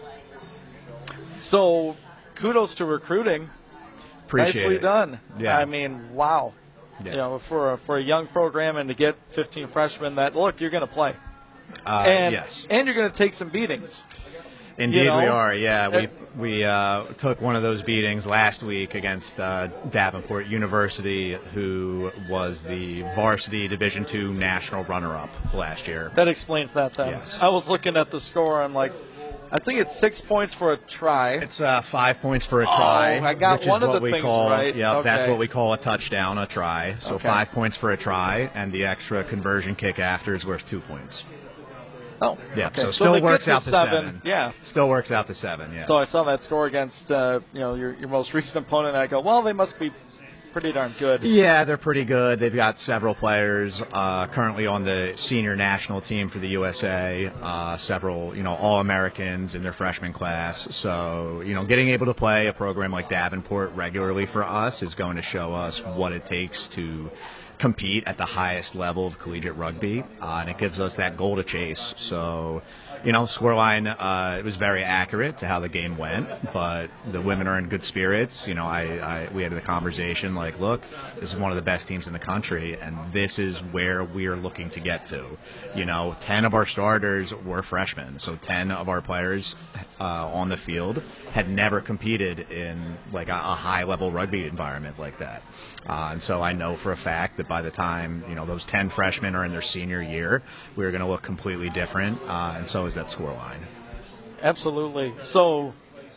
S2: So, kudos to recruiting.
S8: Appreciate
S2: Nicely
S8: it.
S2: done.
S8: Yeah.
S2: I mean, wow.
S8: Yeah.
S2: For a young program and to get 15 freshmen that, look, you're going to play. And,
S8: yes.
S2: And you're going to take some beatings.
S8: Indeed, we are. Yeah, we took one of those beatings last week against Davenport University, who was the varsity Division II national runner-up last year.
S2: That explains that then.
S8: Yes.
S2: I was looking at the score. I'm like, I think it's 6 points for a try.
S8: It's 5 points for a try.
S2: I got
S8: which
S2: one
S8: is
S2: of
S8: what
S2: the
S8: we
S2: things
S8: call,
S2: right.
S8: Yeah,
S2: Okay.
S8: that's what we call a touchdown, a try. So
S2: Okay.
S8: 5 points for a try, and the extra conversion kick after is worth 2 points.
S2: Oh,
S8: Yeah,
S2: okay.
S8: so
S2: they
S8: still
S2: get
S8: works
S2: to
S8: out to 7.
S2: Yeah.
S8: Still works out to 7, yeah.
S2: So I saw that score against your most recent opponent, and I go, well, they must be pretty darn good.
S8: Yeah, they're pretty good. They've got several players currently on the senior national team for the USA, several, All-Americans in their freshman class. So, getting able to play a program like Davenport regularly for us is going to show us what it takes to compete at the highest level of collegiate rugby, and it gives us that goal to chase. So, scoreline, it was very accurate to how the game went, but the women are in good spirits. We had the conversation like, look, this is one of the best teams in the country, and this is where we're looking to get to. 10 of our starters were freshmen, so 10 of our players on the field had never competed in like a high-level rugby environment like that. And so I know for a fact that by the time, those 10 freshmen are in their senior year, we're going to look completely different, and so is that scoreline.
S2: Absolutely. So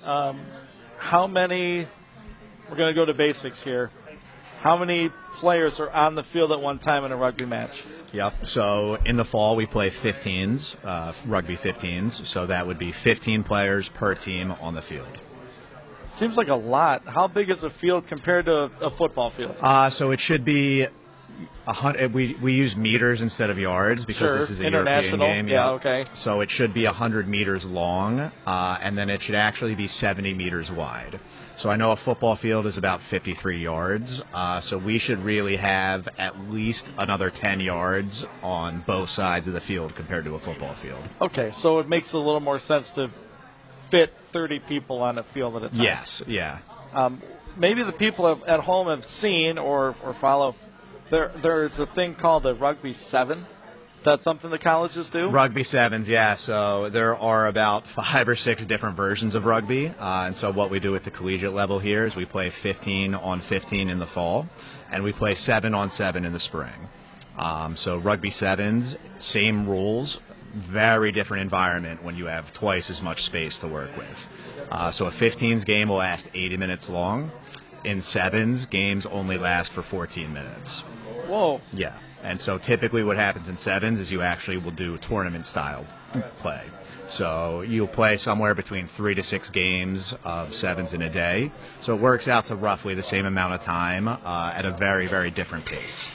S2: how many, we're going to go to basics here, how many players are on the field at one time in a rugby match?
S8: Yep. So in the fall, we play 15s, rugby 15s. So that would be 15 players per team on the field.
S2: Seems like a lot. How big is a field compared to a football field?
S8: So it should be 100. We use meters instead of yards because this is a European game.
S2: Yeah, okay.
S8: So it should be 100 meters long, and then it should actually be 70 meters wide. So I know a football field is about 53 yards, so we should really have at least another 10 yards on both sides of the field compared to a football field.
S2: Okay, so it makes a little more sense to fit 30 people on a field at a time.
S8: Yes, yeah.
S2: Maybe the people at home have seen or follow. There's a thing called the Rugby 7. Is that something the colleges do?
S8: Rugby 7s, yeah. So there are about 5 or 6 different versions of rugby. And so what we do at the collegiate level here is we play 15 on 15 in the fall, and we play 7 on 7 in the spring. So Rugby 7s, same rules, very different environment when you have twice as much space to work with. So a 15s game will last 80 minutes long. In 7s, games only last for 14 minutes.
S2: Whoa.
S8: Yeah. And so typically what happens in 7s is you actually will do tournament-style play. So you'll play somewhere between 3 to 6 games of 7s in a day. So it works out to roughly the same amount of time at a very, very different pace.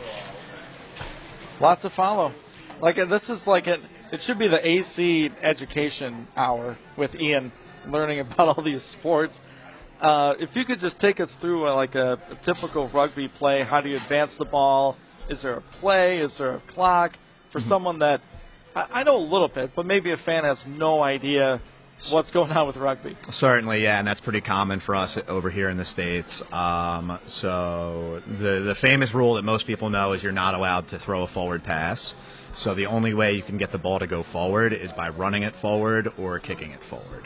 S2: Lot to follow. This is it should be the AC education hour with Ian learning about all these sports. If you could just take us through a typical rugby play, how do you advance the ball? Is there a play? Is there a clock? For someone that, I know a little bit, but maybe a fan has no idea what's going on with rugby.
S8: Certainly, yeah, and that's pretty common for us over here in the States. So the famous rule that most people know is you're not allowed to throw a forward pass. So the only way you can get the ball to go forward is by running it forward or kicking it forward.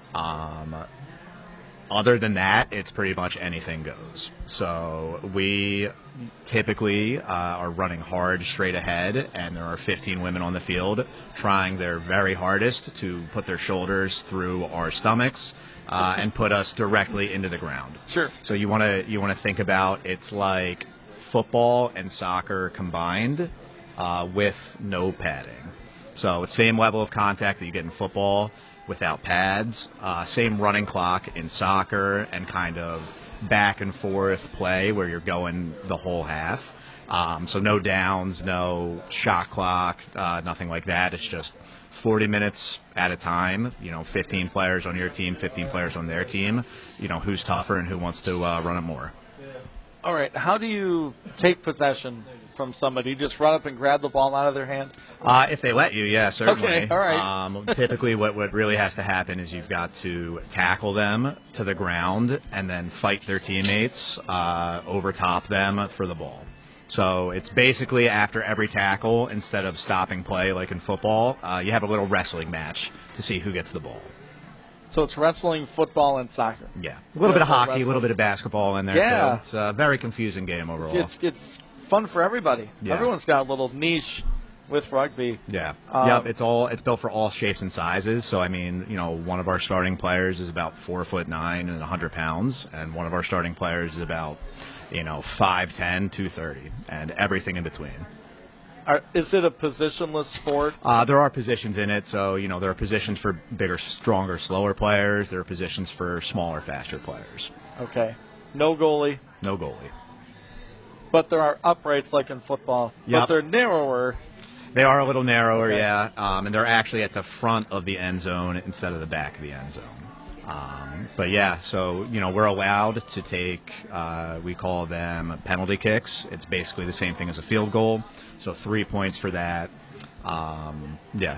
S8: Other than that, it's pretty much anything goes. So we typically are running hard straight ahead, and there are 15 women on the field trying their very hardest to put their shoulders through our stomachs and put us directly into the ground.
S2: Sure.
S8: So you want to think about it's like football and soccer combined with no padding. So it's same level of contact that you get in football without pads, same running clock in soccer, and kind of back and forth play where you're going the whole half. So no downs, no shot clock, nothing like that. It's just 40 minutes at a time, 15 players on your team, 15 players on their team, who's tougher and who wants to run it more.
S2: All right, how do you take possession from somebody? You just run up and grab the ball out of their hand?
S8: If they let you, yeah, certainly.
S2: Okay, all right.
S8: Typically what really has to happen is you've got to tackle them to the ground and then fight their teammates over top them for the ball. So it's basically after every tackle, instead of stopping play like in football, you have a little wrestling match to see who gets the ball.
S2: So it's wrestling, football, and soccer.
S8: Yeah, a little bit of hockey, a little bit of basketball in there,
S2: yeah.
S8: too. It's a very confusing game overall.
S2: It's fun for everybody.
S8: Yeah.
S2: Everyone's got a little niche with rugby.
S8: Yeah. Yep. It's built for all shapes and sizes. So I mean, one of our starting players is about 4'9" and 100 pounds, and one of our starting players is about 5'10", 230, and everything in between.
S2: Is it a positionless sport?
S8: There are positions in it. So there are positions for bigger, stronger, slower players. There are positions for smaller, faster players.
S2: Okay. No goalie.
S8: No goalie.
S2: But there are uprights like in football.
S8: Yep.
S2: But they're narrower.
S8: They are a little narrower,
S2: okay.
S8: Yeah. And they're actually at the front of the end zone instead of the back of the end zone. But yeah, so we're allowed to take, we call them penalty kicks. It's basically the same thing as a field goal. So 3 points for that. Yeah.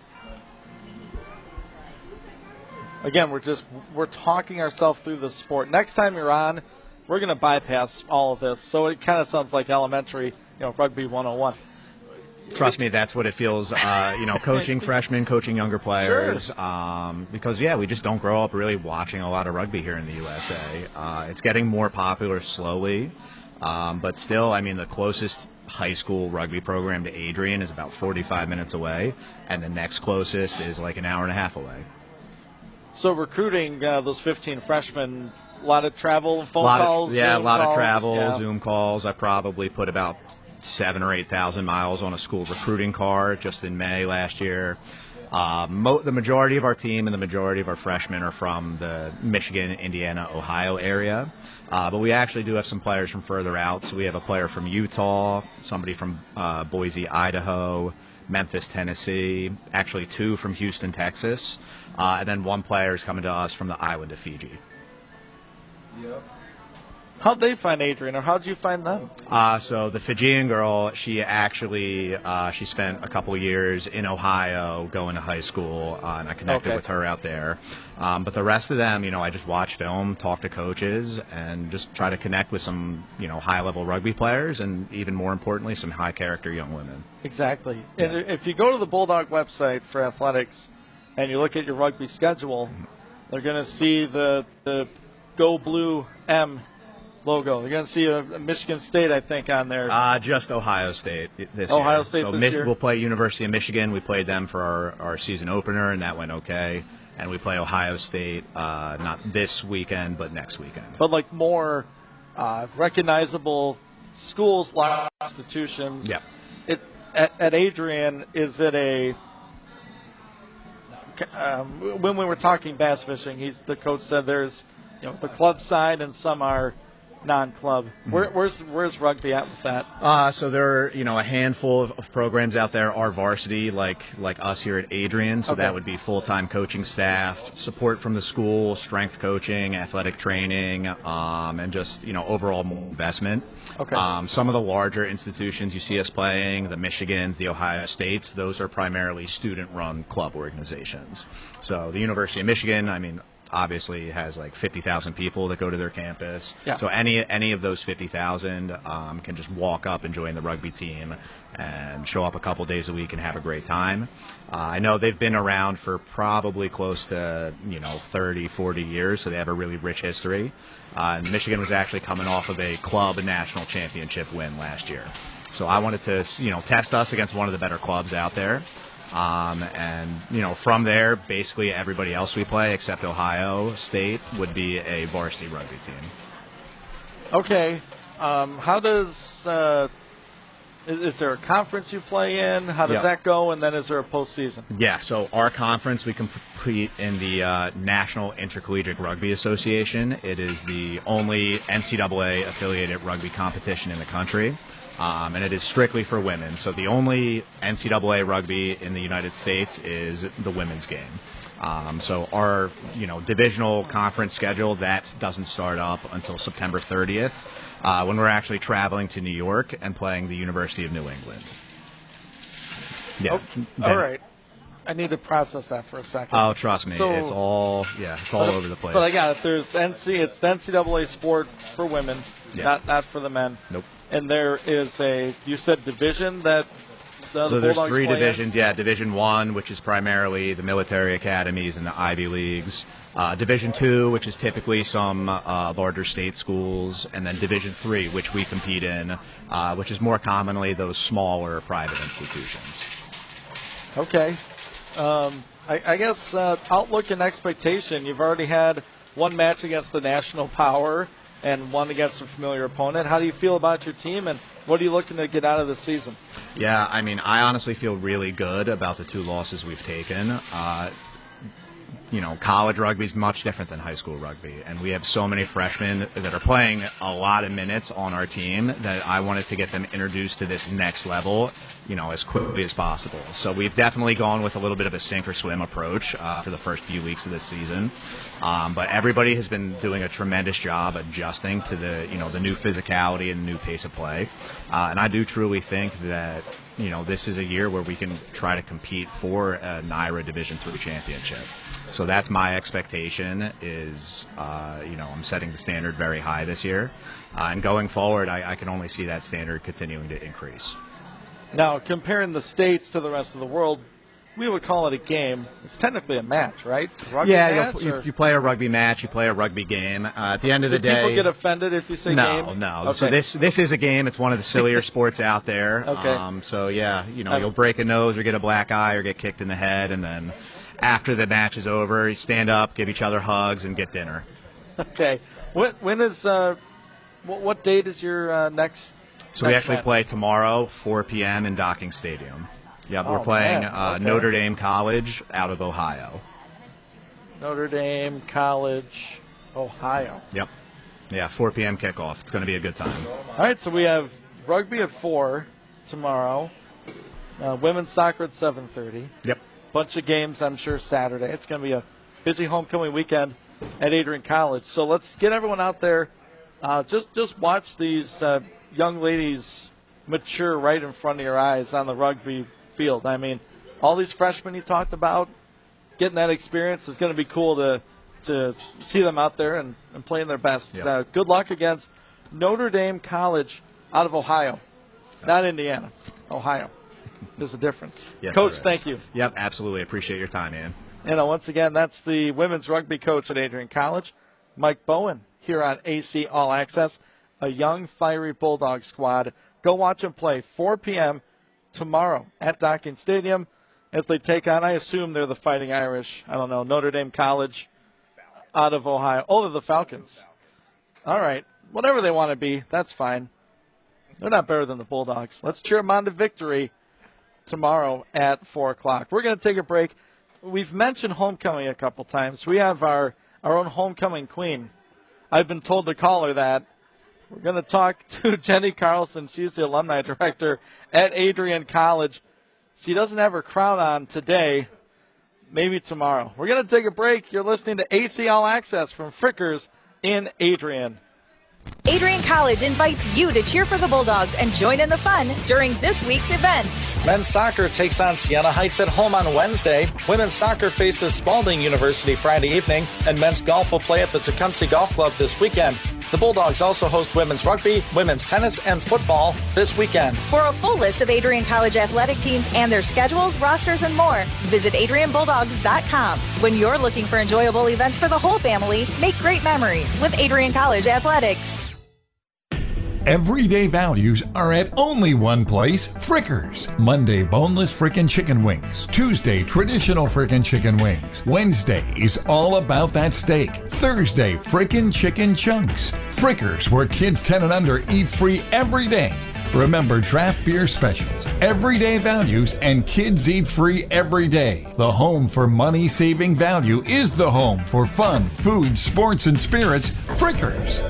S2: Again, we're talking ourselves through the sport. Next time you're on, we're going to bypass all of this. So it kind of sounds like elementary, rugby 101.
S8: Trust me, that's what it feels, coaching freshmen, coaching younger players.
S2: Sure.
S8: Because, we just don't grow up really watching a lot of rugby here in the USA. It's getting more popular slowly. But still, the closest high school rugby program to Adrian is about 45 minutes away. And the next closest is like an hour and a half away.
S2: So recruiting those 15 freshmen, a lot of travel and phone calls.
S8: Yeah, a lot
S2: calls,
S8: of travel,
S2: yeah.
S8: Zoom calls. I probably put about 7,000 or 8,000 miles on a school recruiting car just in May last year. The majority of our team and the majority of our freshmen are from the Michigan, Indiana, Ohio area. But we actually do have some players from further out. So we have a player from Utah, somebody from Boise, Idaho, Memphis, Tennessee, actually 2 from Houston, Texas, and then 1 player is coming to us from the island of Fiji.
S2: Yep. How'd they find Adrian, or how'd you find them?
S8: So the Fijian girl, she actually she spent a couple years in Ohio going to high school, and I connected with her out there. But the rest of them, I just watch film, talk to coaches, and just try to connect with some, high-level rugby players, and even more importantly, some high-character young women.
S2: Exactly. Yeah. And if you go to the Bulldog website for athletics, and you look at your rugby schedule, they're going to see the Go Blue M logo. You're going to see a Michigan State, I think, on there.
S8: Just Ohio State this year.
S2: Ohio State this year.
S8: We'll play University of Michigan. We played them for our season opener, and that went okay. And we play Ohio State not this weekend, but next weekend.
S2: But like more recognizable schools, like institutions.
S8: Yeah.
S2: At Adrian, is it a when we were talking bass fishing, the coach said there's the club side and some are non-club. Where's rugby at with that?
S8: So there are a handful of programs out there are varsity, like us here at Adrian. So that would be full-time coaching staff, support from the school, strength coaching, athletic training, and just overall investment.
S2: Okay.
S8: Some of the larger institutions you see us playing, the Michigans, the Ohio States, those are primarily student-run club organizations. So the University of Michigan, obviously has like 50,000 people that go to their campus.
S2: Yeah.
S8: So any of those 50,000 can just walk up and join the rugby team and show up a couple days a week and have a great time. I know they've been around for probably close to 30, 40 years, so they have a really rich history. And Michigan was actually coming off of a club national championship win last year. So I wanted to test us against one of the better clubs out there. And from there, basically everybody else we play except Ohio State would be a varsity rugby team.
S2: Okay. How does is there a conference you play in? How does that go? And then is there a postseason?
S8: Yeah. So our conference, we compete in the National Intercollegiate Rugby Association. It is the only NCAA affiliated rugby competition in the country. And it is strictly for women. So the only NCAA rugby in the United States is the women's game. So our divisional conference schedule, that doesn't start up until September 30th when we're actually traveling to New York and playing the University of New England. Yeah.
S2: All right. I need to process that for a second.
S8: Oh, trust me.
S2: So,
S8: it's all over the place.
S2: But I got it. It's the NCAA sport for women, not for the men.
S8: Nope.
S2: And there is you said division that
S8: so there's 3 divisions. Yeah, Division 1, which is primarily the military academies and the Ivy Leagues. Division 2, which is typically some larger state schools. And then Division 3, which we compete in, which is more commonly those smaller private institutions.
S2: Okay. I guess outlook and expectation. You've already had one match against the national power and one against a familiar opponent. How do you feel about your team, and what are you looking to get out of the season?
S8: Yeah, I honestly feel really good about the 2 losses we've taken. College rugby is much different than high school rugby, and we have so many freshmen that are playing a lot of minutes on our team that I wanted to get them introduced to this next level, as quickly as possible. So we've definitely gone with a little bit of a sink or swim approach for the first few weeks of this season. But everybody has been doing a tremendous job adjusting to the new physicality and new pace of play. And I do truly think that this is a year where we can try to compete for a NYRA Division III championship. So that's my expectation is, I'm setting the standard very high this year. And going forward, I can only see that standard continuing to increase.
S2: Now, comparing the states to the rest of the world, we would call it a game. It's technically a match, right?
S8: You play a rugby match, you play a rugby game. At the end of the day,
S2: people get offended if you say game?
S8: No.
S2: Okay.
S8: So this is a game. It's one of the sillier sports out there.
S2: Okay.
S8: So you'll break a nose or get a black eye or get kicked in the head, and then after the match is over, you stand up, give each other hugs, and get dinner.
S2: Okay. When is what date is your next?
S8: So we actually play tomorrow, 4 p.m. in Docking Stadium. Yep, we're playing
S2: okay.
S8: Notre Dame College out of Ohio.
S2: Notre Dame College, Ohio.
S8: Yep. Yeah, 4 p.m. kickoff. It's going to be a good time.
S2: All right, so we have rugby at 4 tomorrow. Women's soccer at 7:30.
S8: Yep.
S2: Bunch of games, I'm sure, Saturday. It's going to be a busy homecoming weekend at Adrian College. So let's get everyone out there. Just watch these young ladies mature right in front of your eyes on the rugby field. I mean, all these freshmen you talked about, getting that experience is going to be cool to see them out there and playing their best.
S8: Yep.
S2: Good luck against Notre Dame College out of Ohio, not Indiana, Ohio. There's a difference.
S8: Yes,
S2: Coach, thank you.
S8: Yep, absolutely. Appreciate your time, Ian.
S2: Once again, that's the women's rugby coach at Adrian College, Mike Bowen, here on AC All Access, a young, fiery Bulldog squad. Go watch them play 4 p.m. tomorrow at Docking Stadium as they take on, I assume they're the Fighting Irish, I don't know, Notre Dame College out of Ohio. Oh, they're the Falcons. All right. Whatever they want to be, that's fine. They're not better than the Bulldogs. Let's cheer them on to victory tomorrow at 4 o'clock. We're going to take a break. We've mentioned homecoming a couple times. We have our own homecoming queen. I've been told to call her that. We're going to talk to Jenny Carlson. She's the alumni director at Adrian College. She doesn't have her crown on today, maybe tomorrow. We're going to take a break. You're listening to AC All Access from Frickers in Adrian.
S4: Adrian College invites you to cheer for the Bulldogs and join in the fun during this week's events.
S7: Men's soccer takes on Siena Heights at home on Wednesday. Women's soccer faces Spalding University Friday evening. And men's golf will play at the Tecumseh Golf Club this weekend. The Bulldogs also host women's rugby, women's tennis, and football this weekend.
S4: For a full list of Adrian College athletic teams and their schedules, rosters, and more, visit AdrianBulldogs.com. When you're looking for enjoyable events for the whole family, make great memories with Adrian College Athletics.
S5: Everyday values are at only one place, Frickers. Monday, boneless frickin' chicken wings. Tuesday, traditional frickin' chicken wings. Wednesday is all about that steak. Thursday, frickin' chicken chunks. Frickers, where kids 10 and under eat free every day. Remember draft beer specials, everyday values, and kids eat free every day. The home for money-saving value is the home for fun, food, sports, and spirits, Frickers.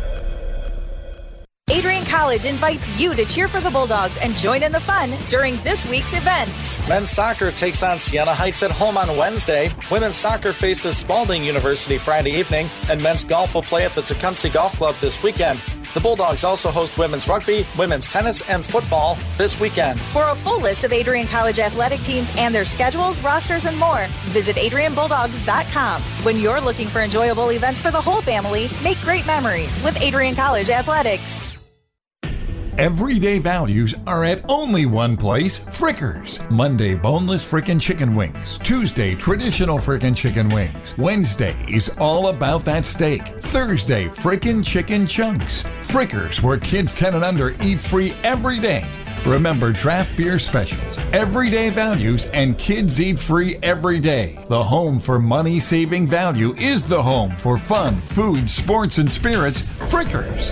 S4: Adrian College invites you to cheer for the Bulldogs and join in the fun during this week's events.
S7: Men's soccer takes on Siena Heights at home on Wednesday. Women's soccer faces Spalding University Friday evening. And men's golf will play at the Tecumseh Golf Club this weekend. The Bulldogs also host women's rugby, women's tennis, and football this weekend.
S4: For a full list of Adrian College athletic teams and their schedules, rosters, and more, visit AdrianBulldogs.com. When you're looking for enjoyable events for the whole family, make great memories with Adrian College Athletics.
S5: Everyday values are at only one place, Frickers. Monday, boneless frickin' chicken wings. Tuesday, traditional frickin' chicken wings. Wednesday is all about that steak. Thursday, frickin' chicken chunks. Frickers, where kids 10 and under eat free every day. Remember draft beer specials, everyday values, and kids eat free every day. The home for money-saving value is the home for fun, food, sports, and spirits, Frickers.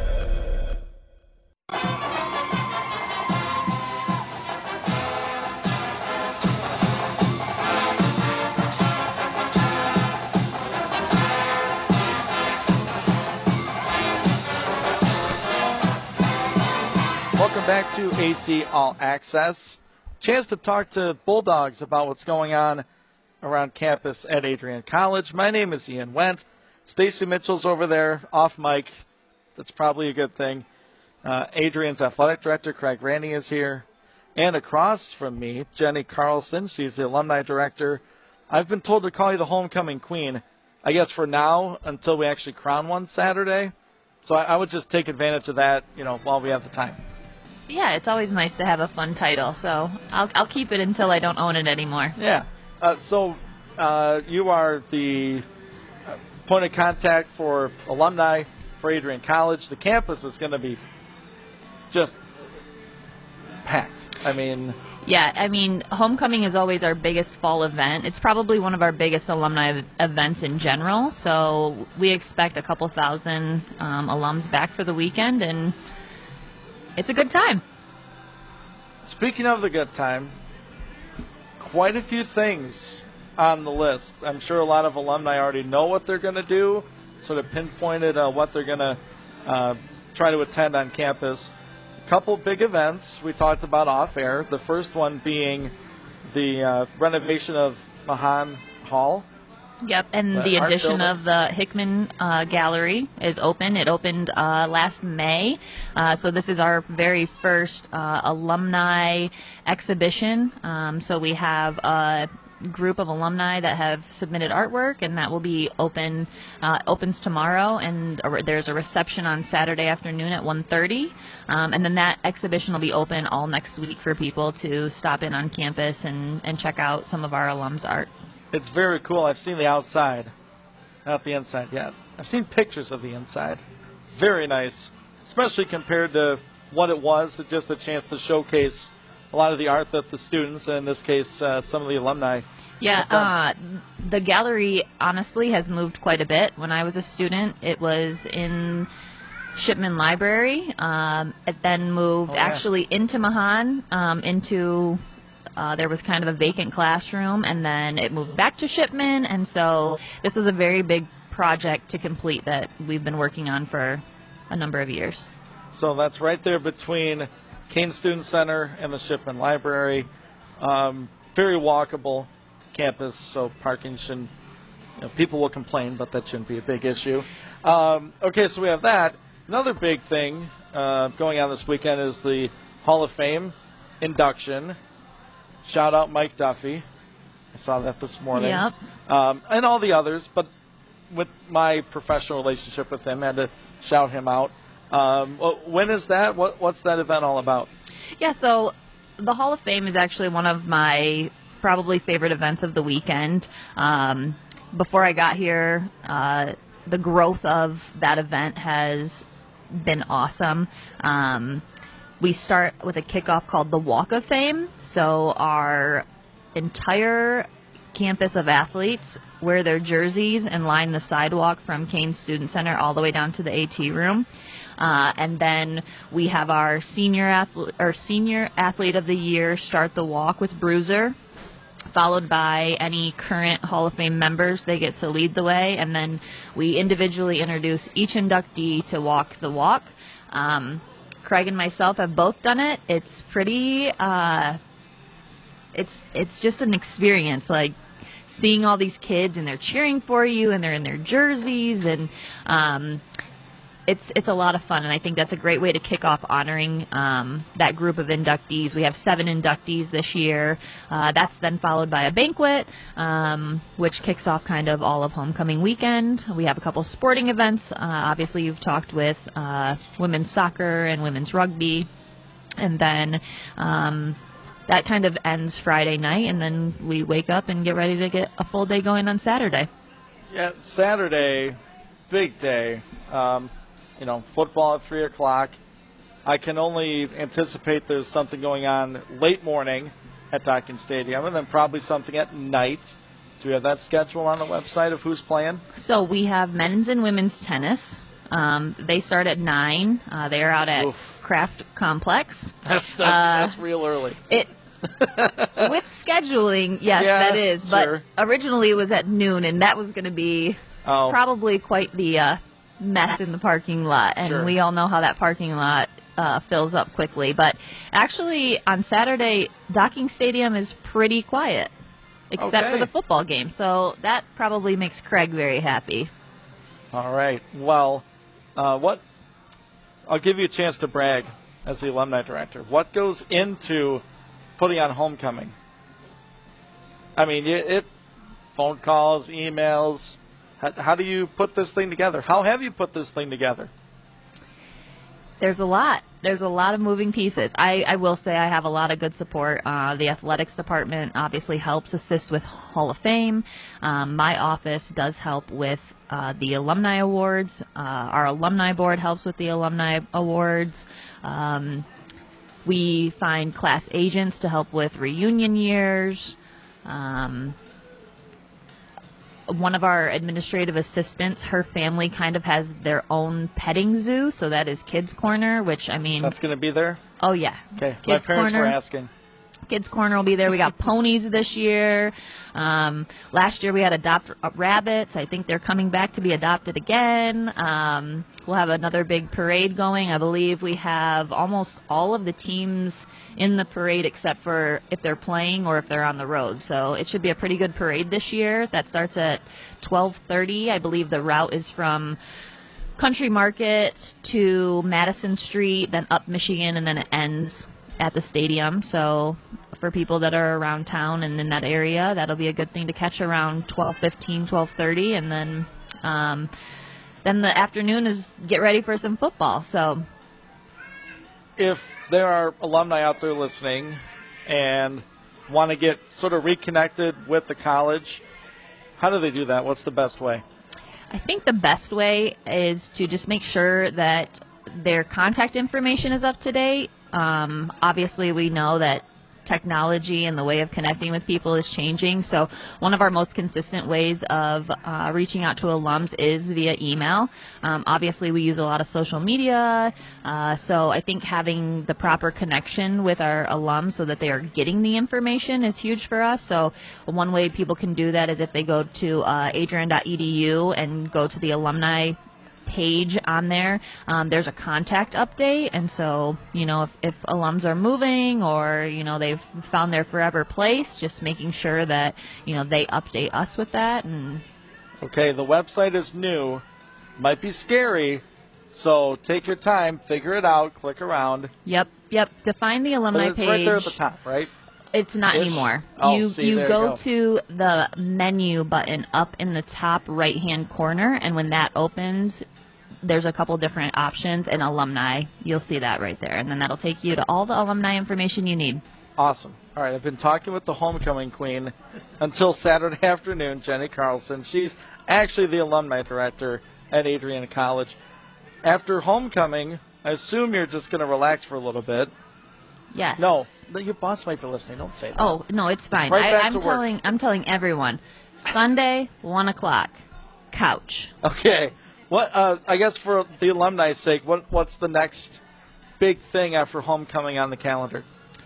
S2: Welcome back to AC All Access. Chance to talk to Bulldogs about what's going on around campus at Adrian College. My name is Ian Wendt. Stacy Mitchell's over there off mic. That's probably a good thing. Adrian's athletic director, Craig Randy, is here. And across from me, Jenny Carlson. She's the alumni director. I've been told to call you the homecoming queen, I guess for now, until we actually crown one Saturday. So I would just take advantage of that, while we have the time.
S9: Yeah, it's always nice to have a fun title, so I'll keep it until I don't own it anymore.
S2: Yeah. So you are the point of contact for alumni for Adrian College. The campus is going to be just packed. I mean,
S9: Yeah, I mean, homecoming is always our biggest fall event. It's probably one of our biggest alumni events in general. So we expect a couple thousand alums back for the weekend, and it's a good time.
S2: speaking of the good time, quite a few things on the list. I'm sure a lot of alumni already know what they're going to do, sort of pinpointed what they're going to try to attend on campus. A couple big events we talked about off air. The first one being the renovation of Mahan Hall.
S9: Yep, and
S2: The
S9: the
S2: art
S9: addition
S2: building.
S9: of the Hickman Gallery is open. It opened last May, so this is our very first alumni exhibition. So we have a group of alumni that have submitted artwork, and that will be opens tomorrow, and there's a reception on Saturday afternoon at 1:30, and then that exhibition will be open all next week for people to stop in on campus and check out some of our alums' art.
S2: It's very cool. I've seen the outside, not the inside yet. I've seen pictures of the inside. Very nice, especially compared to what it was. Just a chance to showcase a lot of the art that the students, and in this case, some of the alumni.
S9: Yeah, the gallery honestly has moved quite a bit. When I was a student, it was in Shipman Library. It then moved actually into Mahan, there was kind of a vacant classroom, and then it moved back to Shipman, and so this was a very big project to complete that we've been working on for a number of years.
S2: So that's right there between Kane Student Center and the Shipman Library. Very walkable campus, so parking shouldn't, people will complain, but that shouldn't be a big issue. Okay, so we have that. Another big thing going on this weekend is the Hall of Fame induction. Shout out Mike Duffy. I saw that this morning.
S9: Yep.
S2: And all the others, but with my professional relationship with him, I had to shout him out. When is that? What's that event all about?
S9: Yeah, so the Hall of Fame is actually one of my probably favorite events of the weekend. Before I got here, the growth of that event has been awesome. We start with a kickoff called the Walk of Fame. So our entire campus of athletes wear their jerseys and line the sidewalk from Kane Student Center all the way down to the AT room. And then we have our senior athlete of the year start the walk with Bruiser, followed by any current Hall of Fame members. They get to lead the way, and then we individually introduce each inductee to walk the walk. Craig and myself have both done it. It's pretty, it's just an experience, like seeing all these kids and they're cheering for you and they're in their jerseys, and it's a lot of fun, and I think that's a great way to kick off honoring that group of inductees. We have 7 inductees this year. That's then followed by a banquet, which kicks off kind of all of homecoming weekend. We have a couple sporting events. Obviously, you've talked with women's soccer and women's rugby, and then that kind of ends Friday night, and then we wake up and get ready to get a full day going on Saturday.
S2: Yeah, Saturday, big day. Football at 3 o'clock. I can only anticipate there's something going on late morning at Docking Stadium, and then probably something at night. Do we have that schedule on the website of who's playing?
S9: So we have men's and women's tennis. They start at 9. They are out at Kraft Complex.
S2: That's real early.
S9: With scheduling, yes,
S2: Yeah,
S9: that is. But
S2: sure.
S9: originally it was at noon, and that was going to be probably quite the mess in the parking lot. And
S2: Sure.
S9: we all know how that parking lot fills up quickly. But actually, on Saturday, Docking Stadium is pretty quiet, except for the football game. So that probably makes Craig very happy.
S2: All right. Well, I'll give you a chance to brag as the alumni director. What goes into putting on homecoming? I mean, phone calls, emails. How do you put this thing together? How have you put this thing together?
S9: There's a lot. There's a lot of moving pieces. I will say I have a lot of good support. The athletics department obviously helps assist with Hall of Fame. My office does help with the alumni awards. Our alumni board helps with the alumni awards. We find class agents to help with reunion years. One of our administrative assistants, her family kind of has their own petting zoo, so that is Kids Corner, which, I mean...
S2: That's going to be there?
S9: Oh, yeah.
S2: Okay,
S9: Kids
S2: my parents
S9: Corner.
S2: were asking.
S9: Kids Corner will be there. We got ponies this year. Last year we had adopt rabbits. I think they're coming back to be adopted again. We'll have another big parade going. I believe we have almost all of the teams in the parade except for if they're playing or if they're on the road. So it should be a pretty good parade this year. That starts at 12:30. I believe the route is from Country Market to Madison Street, then up Michigan, and then it ends at the stadium. So for people that are around town and in that area, that'll be a good thing to catch around 12:15, 12:30, and then the afternoon is get ready for some football. So
S2: if there are alumni out there listening and want to get sort of reconnected with the college, how do they do that? What's the best way?
S9: I think the best way is to just make sure that their contact information is up to date. Obviously, we know that technology and the way of connecting with people is changing. So one of our most consistent ways of reaching out to alums is via email. Obviously, we use a lot of social media. So I think having the proper connection with our alums so that they are getting the information is huge for us. So one way people can do that is if they go to adrian.edu and go to the alumni page on there, there's a contact update, and so if alums are moving or they've found their forever place, just making sure that they update us with that. And
S2: okay, the website is new, might be scary, so take your time, figure it out, click around.
S9: Yep. To find the alumni
S2: it's
S9: page,
S2: right there at the top, right?
S9: It's not anymore.
S2: Oh,
S9: you go to the menu button up in the top right hand corner, and when that opens, there's a couple different options, and alumni, you'll see that right there, and then that'll take you to all the alumni information you need.
S2: Awesome. All right, I've been talking with the homecoming queen until Saturday afternoon, Jenny Carlson. She's actually the alumni director at Adrian College. After homecoming, I assume you're just going to relax for a little bit.
S9: Yes.
S2: No, your boss might be listening. Don't say that.
S9: Oh, no, it's fine.
S2: Right back to work.
S9: I'm telling everyone, Sunday, 1 o'clock, couch.
S2: Okay. What? I guess for the alumni's sake, what's the next big thing after homecoming on the calendar?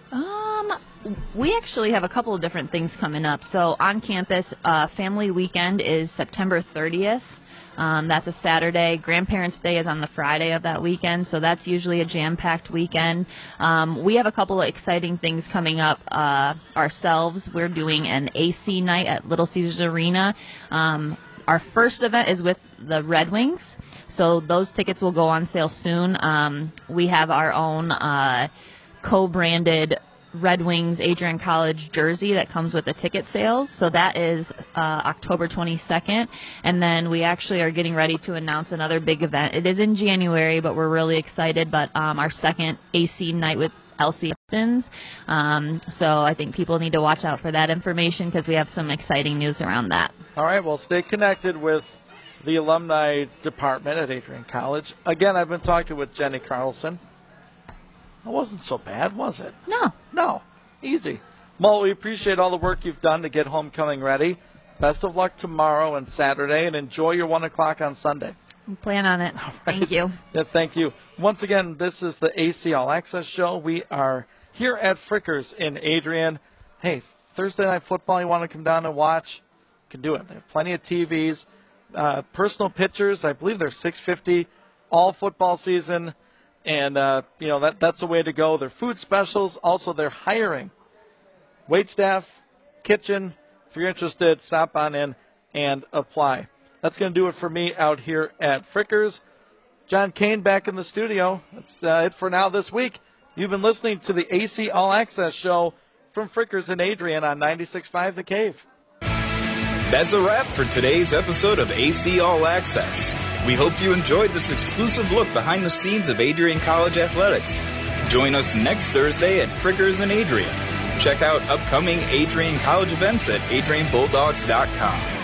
S9: We actually have a couple of different things coming up. So on campus, Family Weekend is September 30th. That's a Saturday. Grandparents' Day is on the Friday of that weekend, so that's usually a jam-packed weekend. We have a couple of exciting things coming up ourselves. We're doing an AC night at Little Caesars Arena. Our first event is with the Red Wings, so those tickets will go on sale soon. We have our own co-branded Red Wings Adrian College jersey that comes with the ticket sales, so that is October 22nd, and then we actually are getting ready to announce another big event. It is in January, but we're really excited, but our second AC night with Elsie Hopkins. So I think people need to watch out for that information because we have some exciting news around that.
S2: All right, well, stay connected with the alumni department at Adrian College. Again, I've been talking with Jenny Carlson. It wasn't so bad, was it? No, easy. Well, we appreciate all the work you've done to get homecoming ready. Best of luck tomorrow and Saturday, and enjoy your 1 o'clock on Sunday.
S9: Plan on it. Thank you.
S2: Yeah, thank you. Once again, this is the AC All Access Show. We are here at Frickers in Adrian. Hey, Thursday Night Football, you want to come down and watch? You can do it. They have plenty of TVs. Personal pictures, I believe they're $6.50 all football season. And, that's the way to go. Their food specials, also they're hiring. Wait staff, kitchen. If you're interested, stop on in and apply. That's going to do it for me out here at Frickers. John Kane back in the studio. That's it for now this week. You've been listening to the AC All Access Show from Frickers in Adrian on 96.5 The Cave.
S1: That's a wrap for today's episode of AC All Access. We hope you enjoyed this exclusive look behind the scenes of Adrian College Athletics. Join us next Thursday at Frickers in Adrian. Check out upcoming Adrian College events at adrianbulldogs.com.